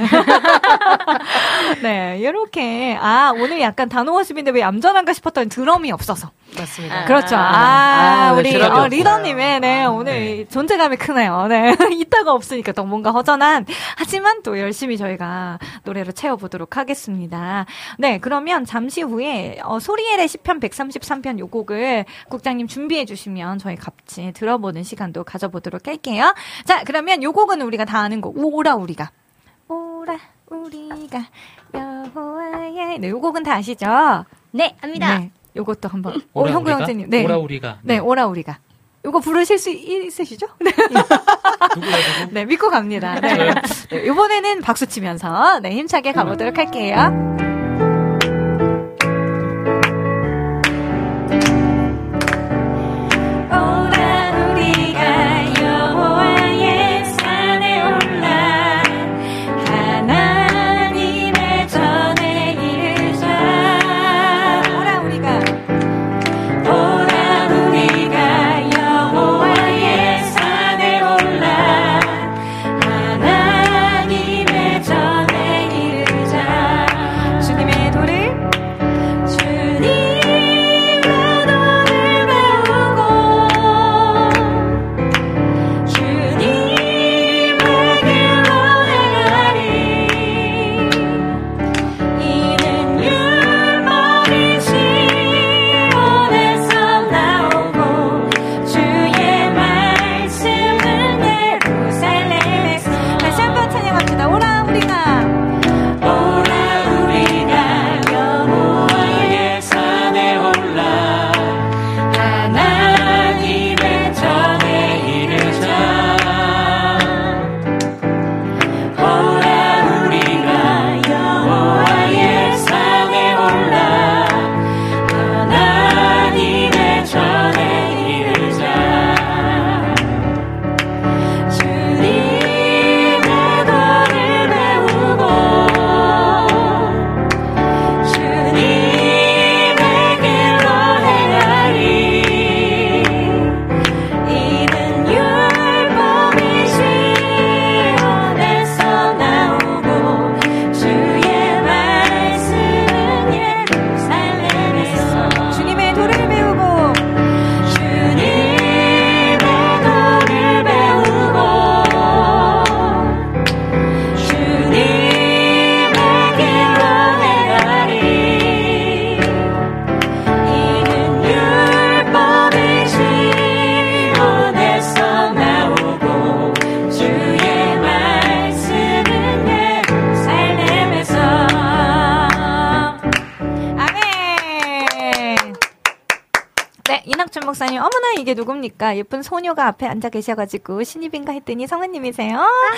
네, 이렇게 아 오늘 약간 단호하십인데 왜 얌전한가 싶었더니 드럼이 없어서. 맞습니다. 그렇죠. 아, 아, 아 우리 어, 리더님의 네 오늘 네. 존재감이 크네요. 네, 이따가 없으니까 더 뭔가 허전한 하지만 또 열심히 저희가 노래로 채워보도록 하겠습니다. 네, 그러면 잠시 후에 어, 소리엘의 시편 백삼십삼 편 요 곡을 국장님 준비해 주시면 저희 같이 들어보는 시간도 가져보도록 할게요. 자, 그러면 요 곡은 우리가 다 아는 곡 오라 우리가 오라 우리가 여호와의 네, 요 곡은 다 아시죠? 네, 압니다. 네. 요것도 한번. 오라 형구 우리가? 형제님. 네. 오라 우리가. 네, 오라 우리가. 요거 부르실 수 있으시죠? 네. 누구야, 누구? 네, 믿고 갑니다. 네. 네. 요번에는 박수 치면서, 네, 힘차게 가보도록 할게요. 목사님, 어머나 이게 누굽니까? 예쁜 소녀가 앞에 앉아 계셔가지고 신입인가 했더니 성은님이세요.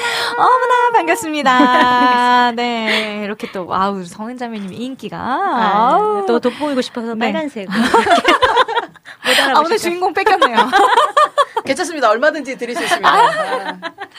어머나 반갑습니다. 네, 이렇게 또 와우 성은자매님 인기가 아, 또 돋보이고 싶어서 네. 빨간색. 아, 오늘 주인공 뺏겼네요. 괜찮습니다. 얼마든지 드릴 수 있습니다. 아.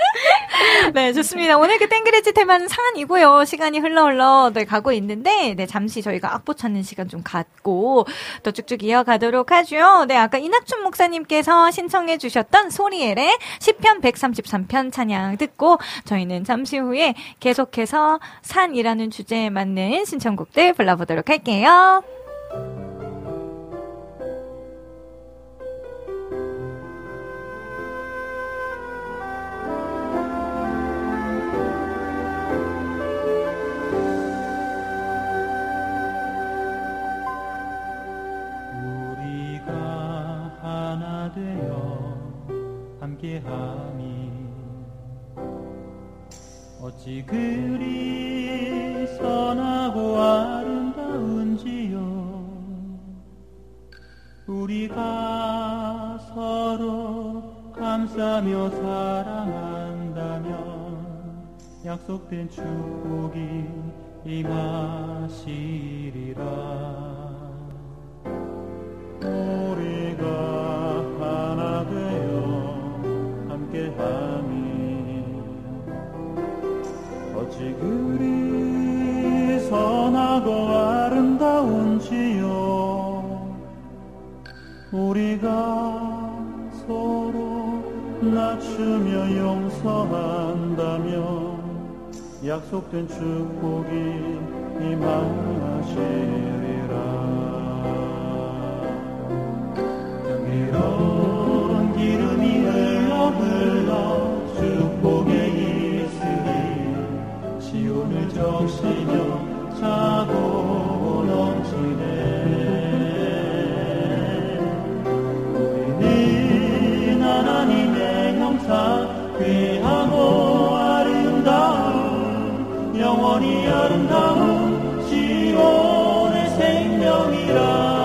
네, 좋습니다. 오늘 그 땡그레지 테마는 산이고요. 시간이 흘러 흘러 네, 가고 있는데, 네, 잠시 저희가 악보 찾는 시간 좀 갖고 또 쭉쭉 이어가도록 하죠. 네, 아까 이낙준 목사님께서 신청해 주셨던 소리엘의 시편 백삼십삼 편 찬양 듣고 저희는 잠시 후에 계속해서 산이라는 주제에 맞는 신청곡들 불러보도록 할게요. 어찌 그리 선하고 아름다운지요. 우리가 서로 감싸며 사랑한다면 약속된 축복이 임하시리라. 우리가 하나 되어 함께하니 어찌 그리 선하고 아름다운지요. 우리가 서로 낮추며 용서한다면 약속된 축복이 임하시리라. 향기로운 기름이 흘러 흘러 축복에 있으리. 시온을 적시며 차고 넘치네. 우리는 하나님의 형상 귀하고 아름다운 영원히 아름다운 시온의 생명이라.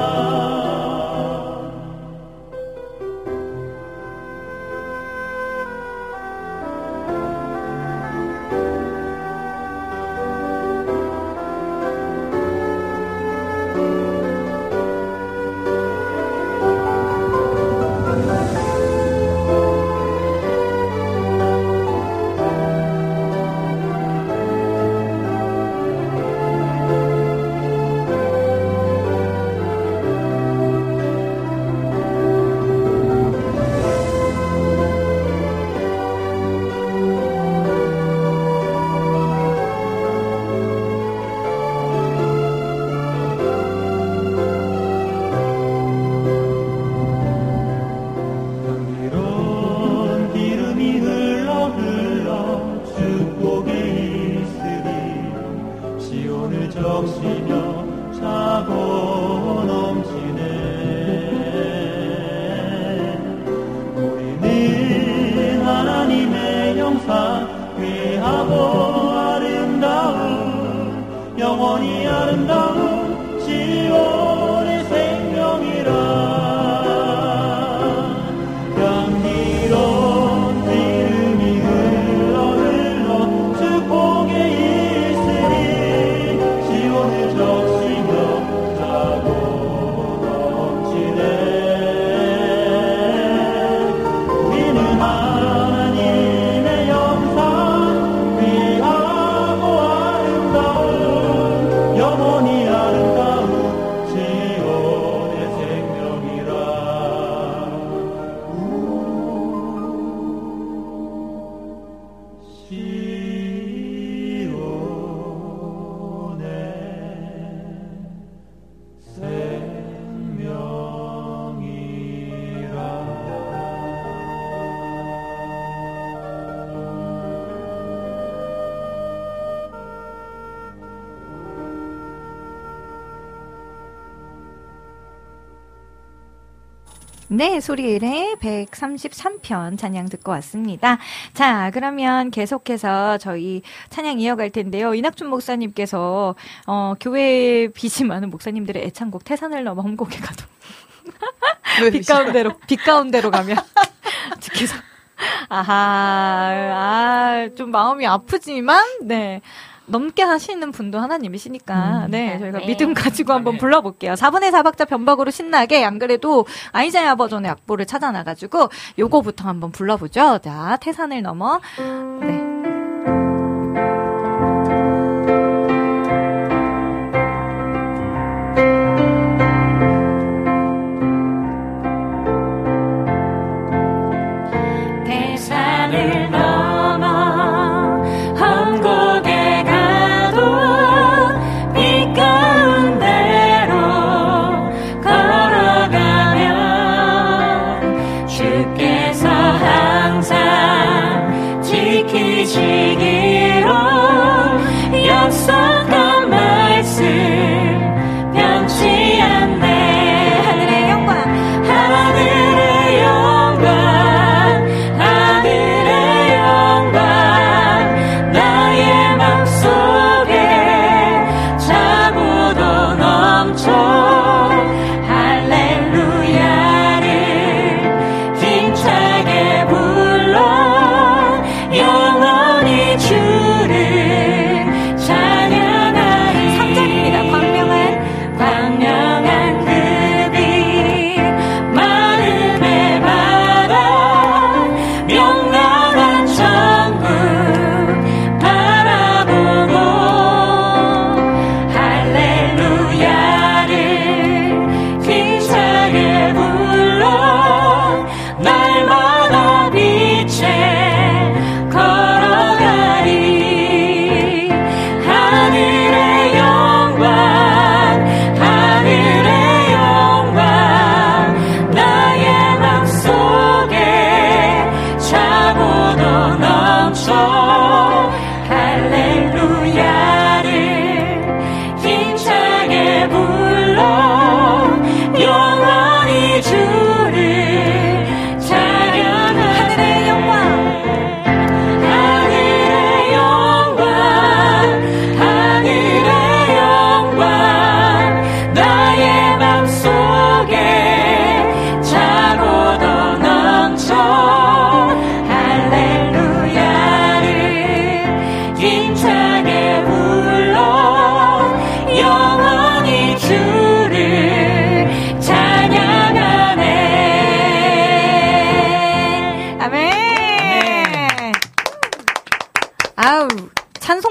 영원히 아름다운 시온의 생명이라. 향기로운 기름이 흘러 흘러 축복에 있으리. 시온을 적시며 차고 넘치네. 우리는 하나님의 영상 귀하고 아름다운 영원히 아름다운 시온의 생명이라. 네, 소리엘의 백삼십삼 편 찬양 듣고 왔습니다. 자, 그러면 계속해서 저희 찬양 이어갈 텐데요. 이낙준 목사님께서 어, 교회에 빚이 많은 목사님들의 애창곡 태산을 넘어 험곡에 가도 빛 가운데로 빛 가운데로 가면 주께서 아하, 아, 좀 마음이 아프지만 네. 넘게 하시는 분도 하나님이시니까, 음, 네, 저희가 네. 믿음 가지고 한번 네. 불러볼게요. 사분의 사 박자 변박으로 신나게, 안 그래도 아이자야 버전의 악보를 찾아놔가지고, 요거부터 한번 불러보죠. 자, 태산을 넘어, 네. 태산을 넘어 험곡에 주께서 항상 지키시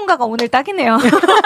성가가 오늘 딱이네요.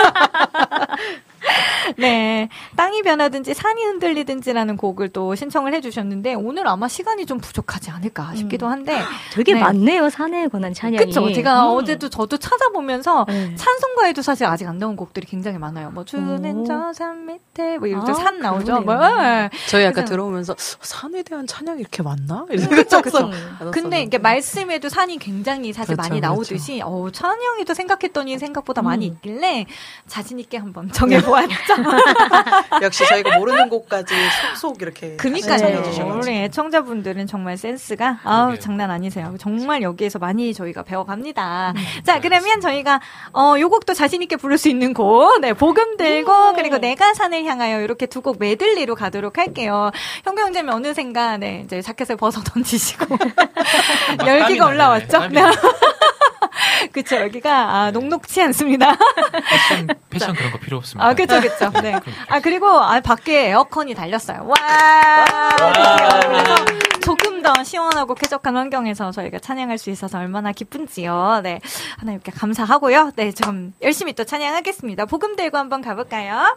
네. 땅이 변하든지 산이 흔들리든지라는 곡을 또 신청을 해주셨는데, 오늘 아마 시간이 좀 부족하지 않을까 싶기도 한데. 음. 되게 네. 많네요, 산에 관한 찬양이. 그쵸. 제가 음. 어제도 저도 찾아보면서 네. 찬송가에도 사실 아직 안 나온 곡들이 굉장히 많아요. 뭐, 주는 저 산 밑에, 뭐, 이렇게 아, 산 나오죠. 뭐, 그러네요. 저희 아까 그래서- 들어오면서 산에 대한 찬양이 이렇게 많나? 그쵸, 그쵸. 그쵸. 근데 이게 말씀에도 산이 굉장히 사실 그렇죠, 많이 그렇죠. 나오듯이, 어 찬양이도 생각했더니 생각보다 음. 많이 있길래 자신있게 한번 정해보았죠. 역시 저희가 모르는 곡까지 속속 이렇게 그니까요. 추천해주셔가지고. 우리 애청자분들은 정말 센스가 아우 장난 아니세요. 정말 여기에서 많이 저희가 배워갑니다. 자, 그러면 저희가 어, 요 곡도 자신 있게 부를 수 있는 곡, 네, 복음 들고 그리고 내가 산을 향하여 이렇게 두 곡 메들리로 가도록 할게요. 형구 형제님 어느샌가 네 이제 자켓을 벗어 던지시고 열기가 올라왔죠. 네. 그쵸, 여기가, 아, 녹록치 않습니다. 패션, 패션 그런 거 필요 없습니다. 아, 그쵸, 그쵸. 네. 아, 그리고, 아, 밖에 에어컨이 달렸어요. 와! 그래서 조금 더 시원하고 쾌적한 환경에서 저희가 찬양할 수 있어서 얼마나 기쁜지요. 네. 하나님께 감사하고요. 네, 좀 열심히 또 찬양하겠습니다. 복음 들고 한번 가볼까요?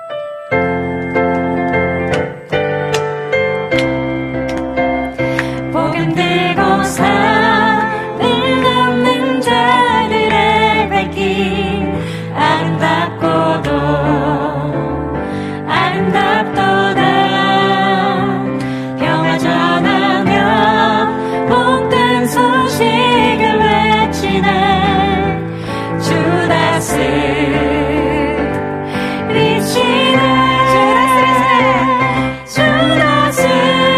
복음 들고 산을 걷는 자들의 발길 아름답고도 아름답도다 평화 전하며 복된 소식을 외치네 주다스 리치네 주다스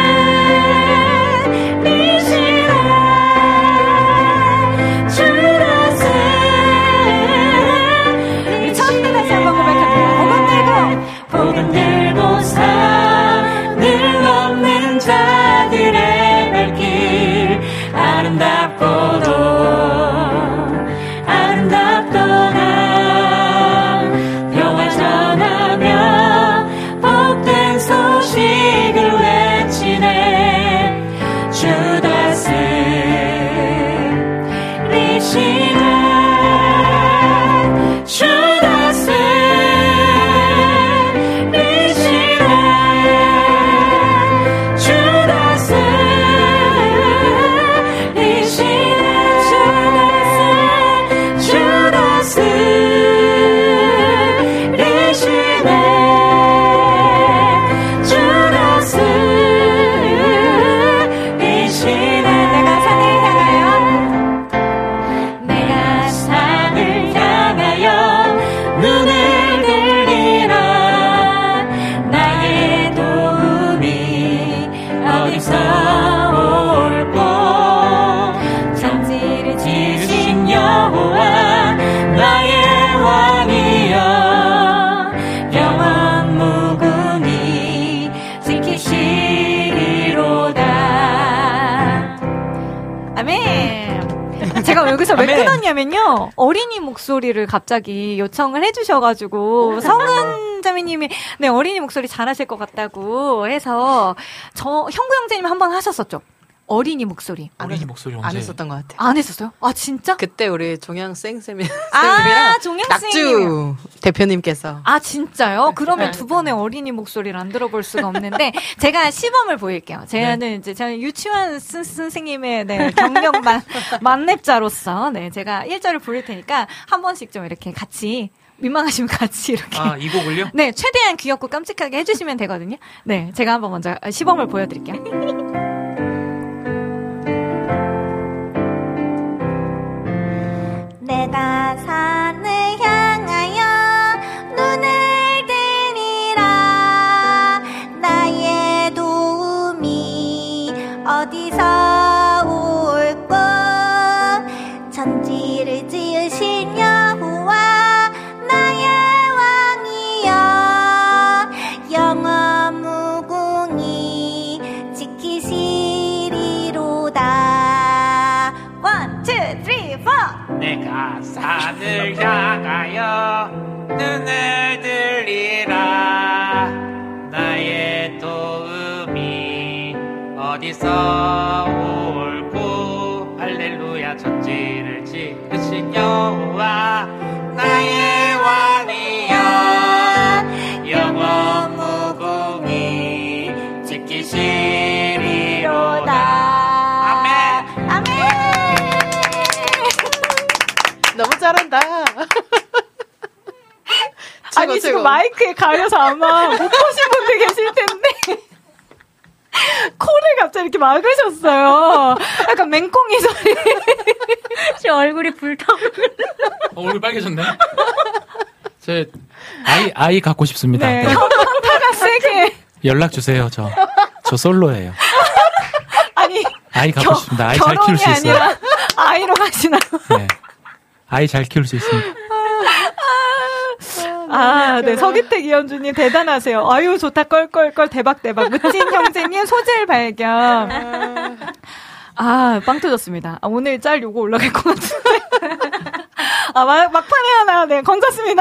복음 들고 산을 걷는 자들의 발길 아름답고도 아름답도다 평화 전하며 복된 소식을 외치네 주다스 리시네 주다스 제가 여기서 왜 끊었냐면요. 어린이 목소리를 갑자기 요청을 해주셔가지고 성은 자매님이 네 어린이 목소리 잘하실 것 같다고 해서 저 형구 형제님 한번 하셨었죠. 어린이 목소리. 어린이 목소리 언제? 안 했었던 것 같아. 안 했었어요? 아 진짜? 그때 우리 종양 쌤쌤이 아 종양 낙주 대표님께서. 아 진짜요? 그러면 두 번의 어린이 목소리를 안 들어볼 수가 없는데 제가 시범을 보일게요. 제가는 네. 이제 저는 유치원 선, 선생님의 네, 경력 만, 만렙자로서 네 제가 일 절을 부를 테니까 한 번씩 좀 이렇게 같이. 민망하시면 같이 이렇게. 아, 이 곡을요? 네, 최대한 귀엽고 깜찍하게 해주시면 되거든요. 네, 제가 한번 먼저 시범을 보여드릴게요. 내가 산을 향하여 눈을 들이라 나의 도움이 어디서 올꼬 천지를 지으신 여호와 나의 왕이여 영원 무궁히 지키시리로다. 원, 투, 쓰리, 포. 내가 산을 향하여 눈을 들리라 나의 도움이 어디서 올꼬 할렐루야 천지를 지으신 여호와 나의 아니, 지금 마이크에 가려서 아마 못 보신 분들 계실 텐데. 코를 갑자기 이렇게 막으셨어요. 약간 맹꽁이 소리. 제 얼굴이 불타오르. 어, 얼굴 빨개졌네. 제 아이 아이 갖고 싶습니다. 네, 네. 현타가 세게. 연락 주세요. 저 저 솔로예요. 아니 아이 갖고 겨, 싶습니다. 아이 잘 키울 수 있어요. 아니라 아이로 가시나요? 네. 아이 잘 키울 수 있습니다. 아, 네. 서기택 이현주님 대단하세요. 아유, 좋다. 껄껄껄. 대박, 대박. 무찐 형제님 소질 발견. 아, 빵 터졌습니다. 아, 오늘 짤 요거 올라갈 것 같은데. 아, 막, 막판에 하나, 네. 건졌습니다.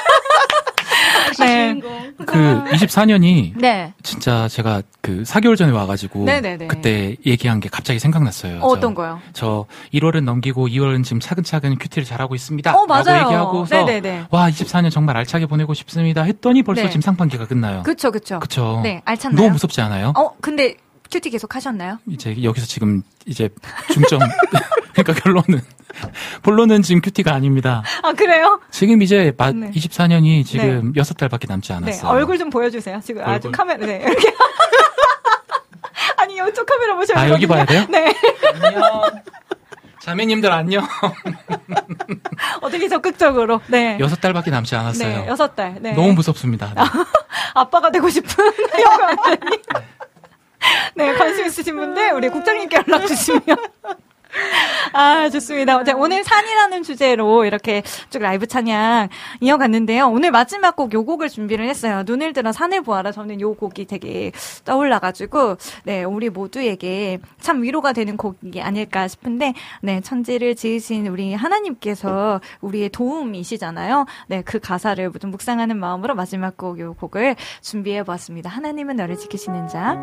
네. 그 이십사 년이 네. 진짜 제가 그 사 개월 전에 와가지고 네네네. 그때 얘기한 게 갑자기 생각났어요. 어, 어떤 거요? 저 일월은 넘기고 이월은 지금 차근차근 큐티를 잘하고 있습니다. 어, 맞아요. 라고 얘기하고서 네네네. 와 이십사 년 정말 알차게 보내고 싶습니다 했더니 벌써 네. 지금 상반기가 끝나요. 그쵸, 그쵸. 그쵸. 네, 알찼나요? 너무 무섭지 않아요? 어, 근데 큐티 계속 하셨나요? 이제 여기서 지금 이제 중점 그러니까 결론은 본론은 지금 큐티가 아닙니다. 아, 그래요? 지금 이제 마, 네. 이십사 년이 지금 여섯 달밖에 남지 네, 않았어요. 얼굴 좀 보여주세요. 지금 얼굴. 아주 카메라, 네. 이렇게. 아니, 이쪽 카메라 보셔야 아, 여기 봐야 돼요? 네. 안녕. 자매님들 안녕. 어떻게 적극적으로. 네. 여섯 달밖에 남지 않았어요. 네, 여섯 달. 네. 너무 무섭습니다. 네. 아빠가 되고 싶은 여관장님. 네, 관심 있으신 분들 우리 국장님께 연락 주시면. 아, 좋습니다. 자, 오늘 산이라는 주제로 이렇게 쭉 라이브 찬양 이어갔는데요. 오늘 마지막 곡 요 곡을 준비를 했어요. 눈을 들어 산을 보아라. 저는 요 곡이 되게 떠올라가지고, 네, 우리 모두에게 참 위로가 되는 곡이 아닐까 싶은데, 네, 천지를 지으신 우리 하나님께서 우리의 도움이시잖아요. 네, 그 가사를 좀 묵상하는 마음으로 마지막 곡 요 곡을 준비해 보았습니다. 하나님은 너를 지키시는 자.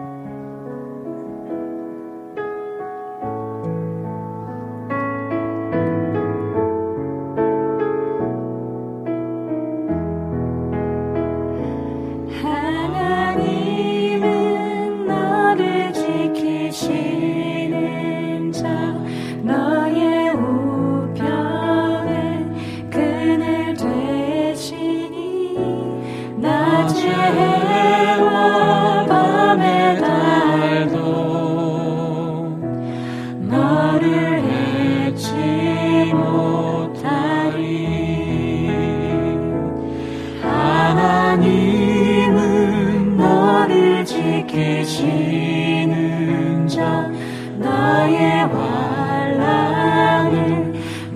하나님은 너를 지키시는 자 너의 우편에 그늘 되시니 낮의 해와 밤의 달도 너를 해치 못하리 하나님은 너를 지키시는 자 너의 환난을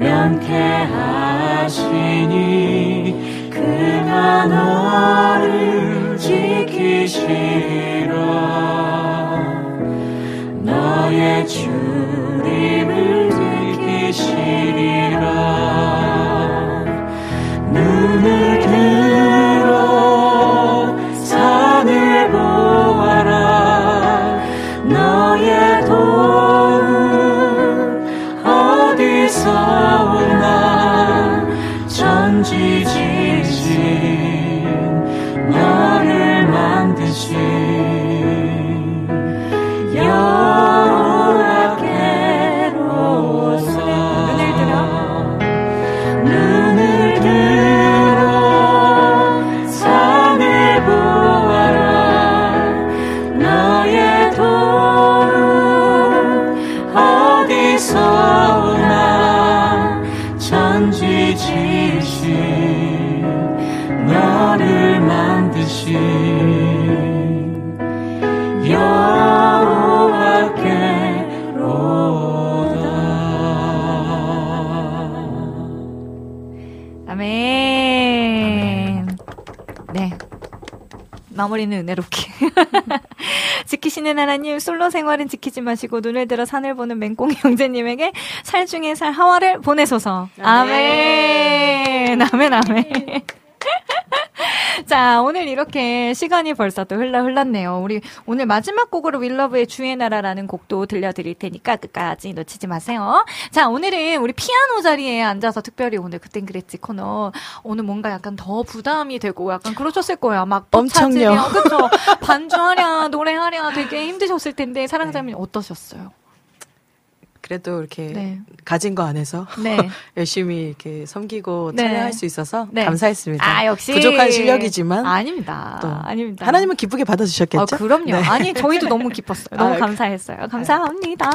면케하시니 그가 너를 지키시라 너의 출입을 지키시리라 눈을 들어 산을 보아라 너의 도움 어디서 오나 전지지신 너를 만드신 여호와께로서 눈을 들어 눈을 들어 산을 보아라 너의 도움 어디서 오나 전지지신 너를 만드신 여호와께로다 아멘. 네. 마무리는 은혜롭게. 지키시는 하나님, 솔로 생활은 지키지 마시고 눈을 들어 산을 보는 맹꽁이 형제님에게 살 중에 살 하와를 보내소서. 아멘. 아멘, 아멘. 자, 오늘 이렇게 시간이 벌써 또 흘러 흘렀네요. 우리 오늘 마지막 곡으로 윌러브의 주의 나라라는 곡도 들려드릴 테니까 끝까지 놓치지 마세요. 자, 오늘은 우리 피아노 자리에 앉아서 특별히 오늘 그땐 그랬지 코너 오늘 뭔가 약간 더 부담이 되고 약간 그러셨을 거예요. 막 엄청요. 그쵸? 반주하랴 노래하랴 되게 힘드셨을 텐데 사랑자님 어떠셨어요? 그래도 이렇게 네. 가진 거 안에서 네. 열심히 이렇게 섬기고 네. 찬양할 수 있어서 네. 감사했습니다. 아, 역시 부족한 실력이지만 아닙니다. 또 아닙니다. 하나님은 기쁘게 받아주셨겠죠? 아, 그럼요. 네. 아니 저희도 너무 기뻤어요. 너무 아, 감사했어요. 감사합니다.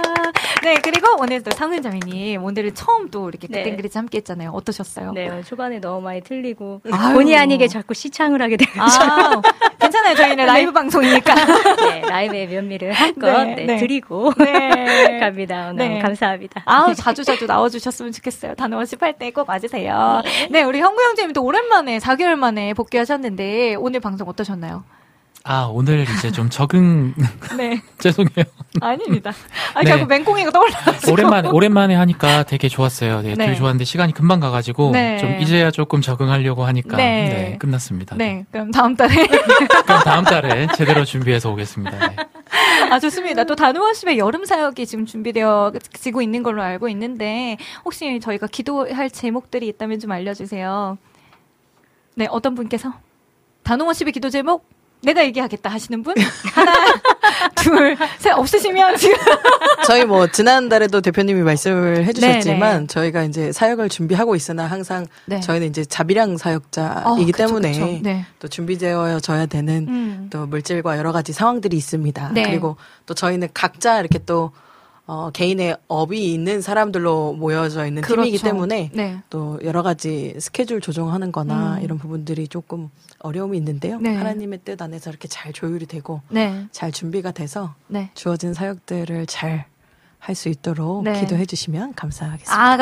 네, 그리고 오늘 또 상은자매님 오늘은 처음 또 이렇게 네. 그땐그리지 함께했잖아요. 어떠셨어요? 네, 초반에 너무 많이 틀리고 아유. 본의 아니게 자꾸 시창을 하게 되죠. 아, 괜찮아요. 저희는 라이브 방송이니까. 네, 라이브의 면미를 한껏 네, 네, 네. 드리고 네. 갑니다. 너무 네. 감사합니다. 아우, 자주 자주 나와주셨으면 좋겠어요. 단원 십팔 때 꼭 와주세요. 네, 네 우리 형구 형제님도 오랜만에 사 개월 만에 복귀하셨는데 오늘 방송 어떠셨나요? 아, 오늘 이제 좀 적응. 네. 죄송해요. 아닙니다. 아, 네. 자꾸 맹꽁이가 떠올라가지고. 오랜만에, 오랜만에 하니까 되게 좋았어요. 네, 네. 되게 좋았는데 시간이 금방 가가지고. 네. 좀 이제야 조금 적응하려고 하니까. 네. 네, 끝났습니다. 네, 그럼 다음 달에. 그럼 다음 달에 제대로 준비해서 오겠습니다. 네. 아, 좋습니다. 또 다누원십의 여름 사역이 지금 준비되어지고 있는 걸로 알고 있는데, 혹시 저희가 기도할 제목들이 있다면 좀 알려주세요. 네, 어떤 분께서? 다누원십의 기도 제목? 내가 얘기하겠다 하시는 분? 하나, 둘, 셋, 없으시면 지금. 저희 뭐, 지난달에도 대표님이 말씀을 해주셨지만, 네, 네. 저희가 이제 사역을 준비하고 있으나 항상 네. 저희는 이제 자비량 사역자이기 어, 그쵸, 때문에 그쵸. 네. 또 준비되어져야 되는 음. 또 물질과 여러 가지 상황들이 있습니다. 네. 그리고 또 저희는 각자 이렇게 또 어, 개인의 업이 있는 사람들로 모여져 있는 그렇죠. 팀이기 때문에 네. 또 여러 가지 스케줄 조정하는 거나 음. 이런 부분들이 조금 어려움이 있는데요. 네. 하나님의 뜻 안에서 이렇게 잘 조율이 되고 네. 잘 준비가 돼서 네. 주어진 사역들을 잘 할 수 있도록 네. 기도해 주시면 감사하겠습니다. 아,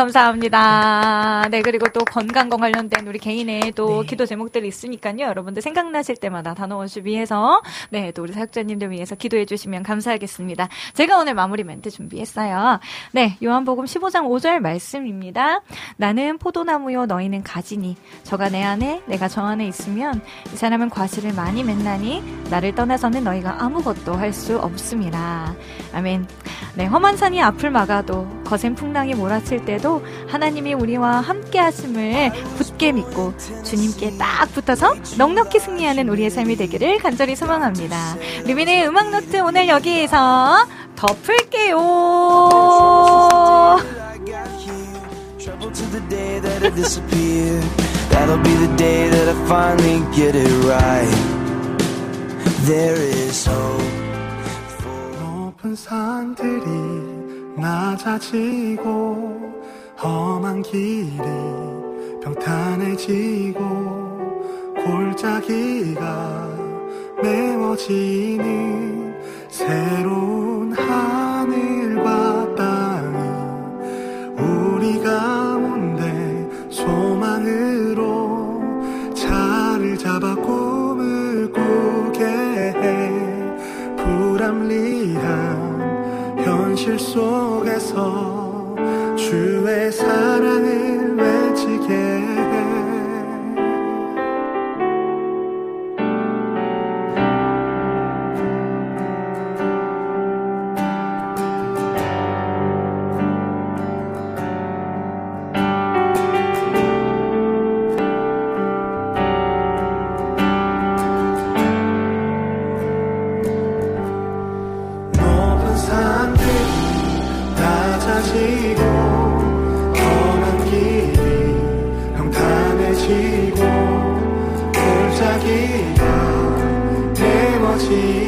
감사합니다. 네, 그리고 또 건강과 관련된 우리 개인의 또 네. 기도 제목들이 있으니까요. 여러분들 생각나실 때마다 단어원수 위해서, 네, 또 우리 사역자님들 위해서 기도해 주시면 감사하겠습니다. 제가 오늘 마무리 멘트 준비했어요. 네, 요한복음 십오 장 오 절 말씀입니다. 나는 포도나무요, 너희는 가지니, 저가 내 안에, 내가 저 안에 있으면 이 사람은 과실을 많이 맺나니, 나를 떠나서는 너희가 아무것도 할 수 없음이라. 아멘. 네, 험한 산이 앞을 막아도 거센 풍랑이 몰아칠 때도 하나님이 우리와 함께 하심을 굳게 믿고 주님께 딱 붙어서 넉넉히 승리하는 우리의 삶이 되기를 간절히 소망합니다. 리빈의 음악 노트 오늘 여기에서 덮을게요. Trouble to the day that I disappear. That'll be the day that I finally get it right. There is hope. 높은 산들이 낮아지고 험한 길이 평탄해지고 골짜기가 메워지는 새로운 하늘과 땅이 우리 가운데 소망으로 자리를 잡아 꿈을 꾸게 해. 불합리한 현실 속에서 주의 사랑을 외치게 해. 높은 산들이 낮아지고 험한 길이 평탄해지고 골짜기가 메워지고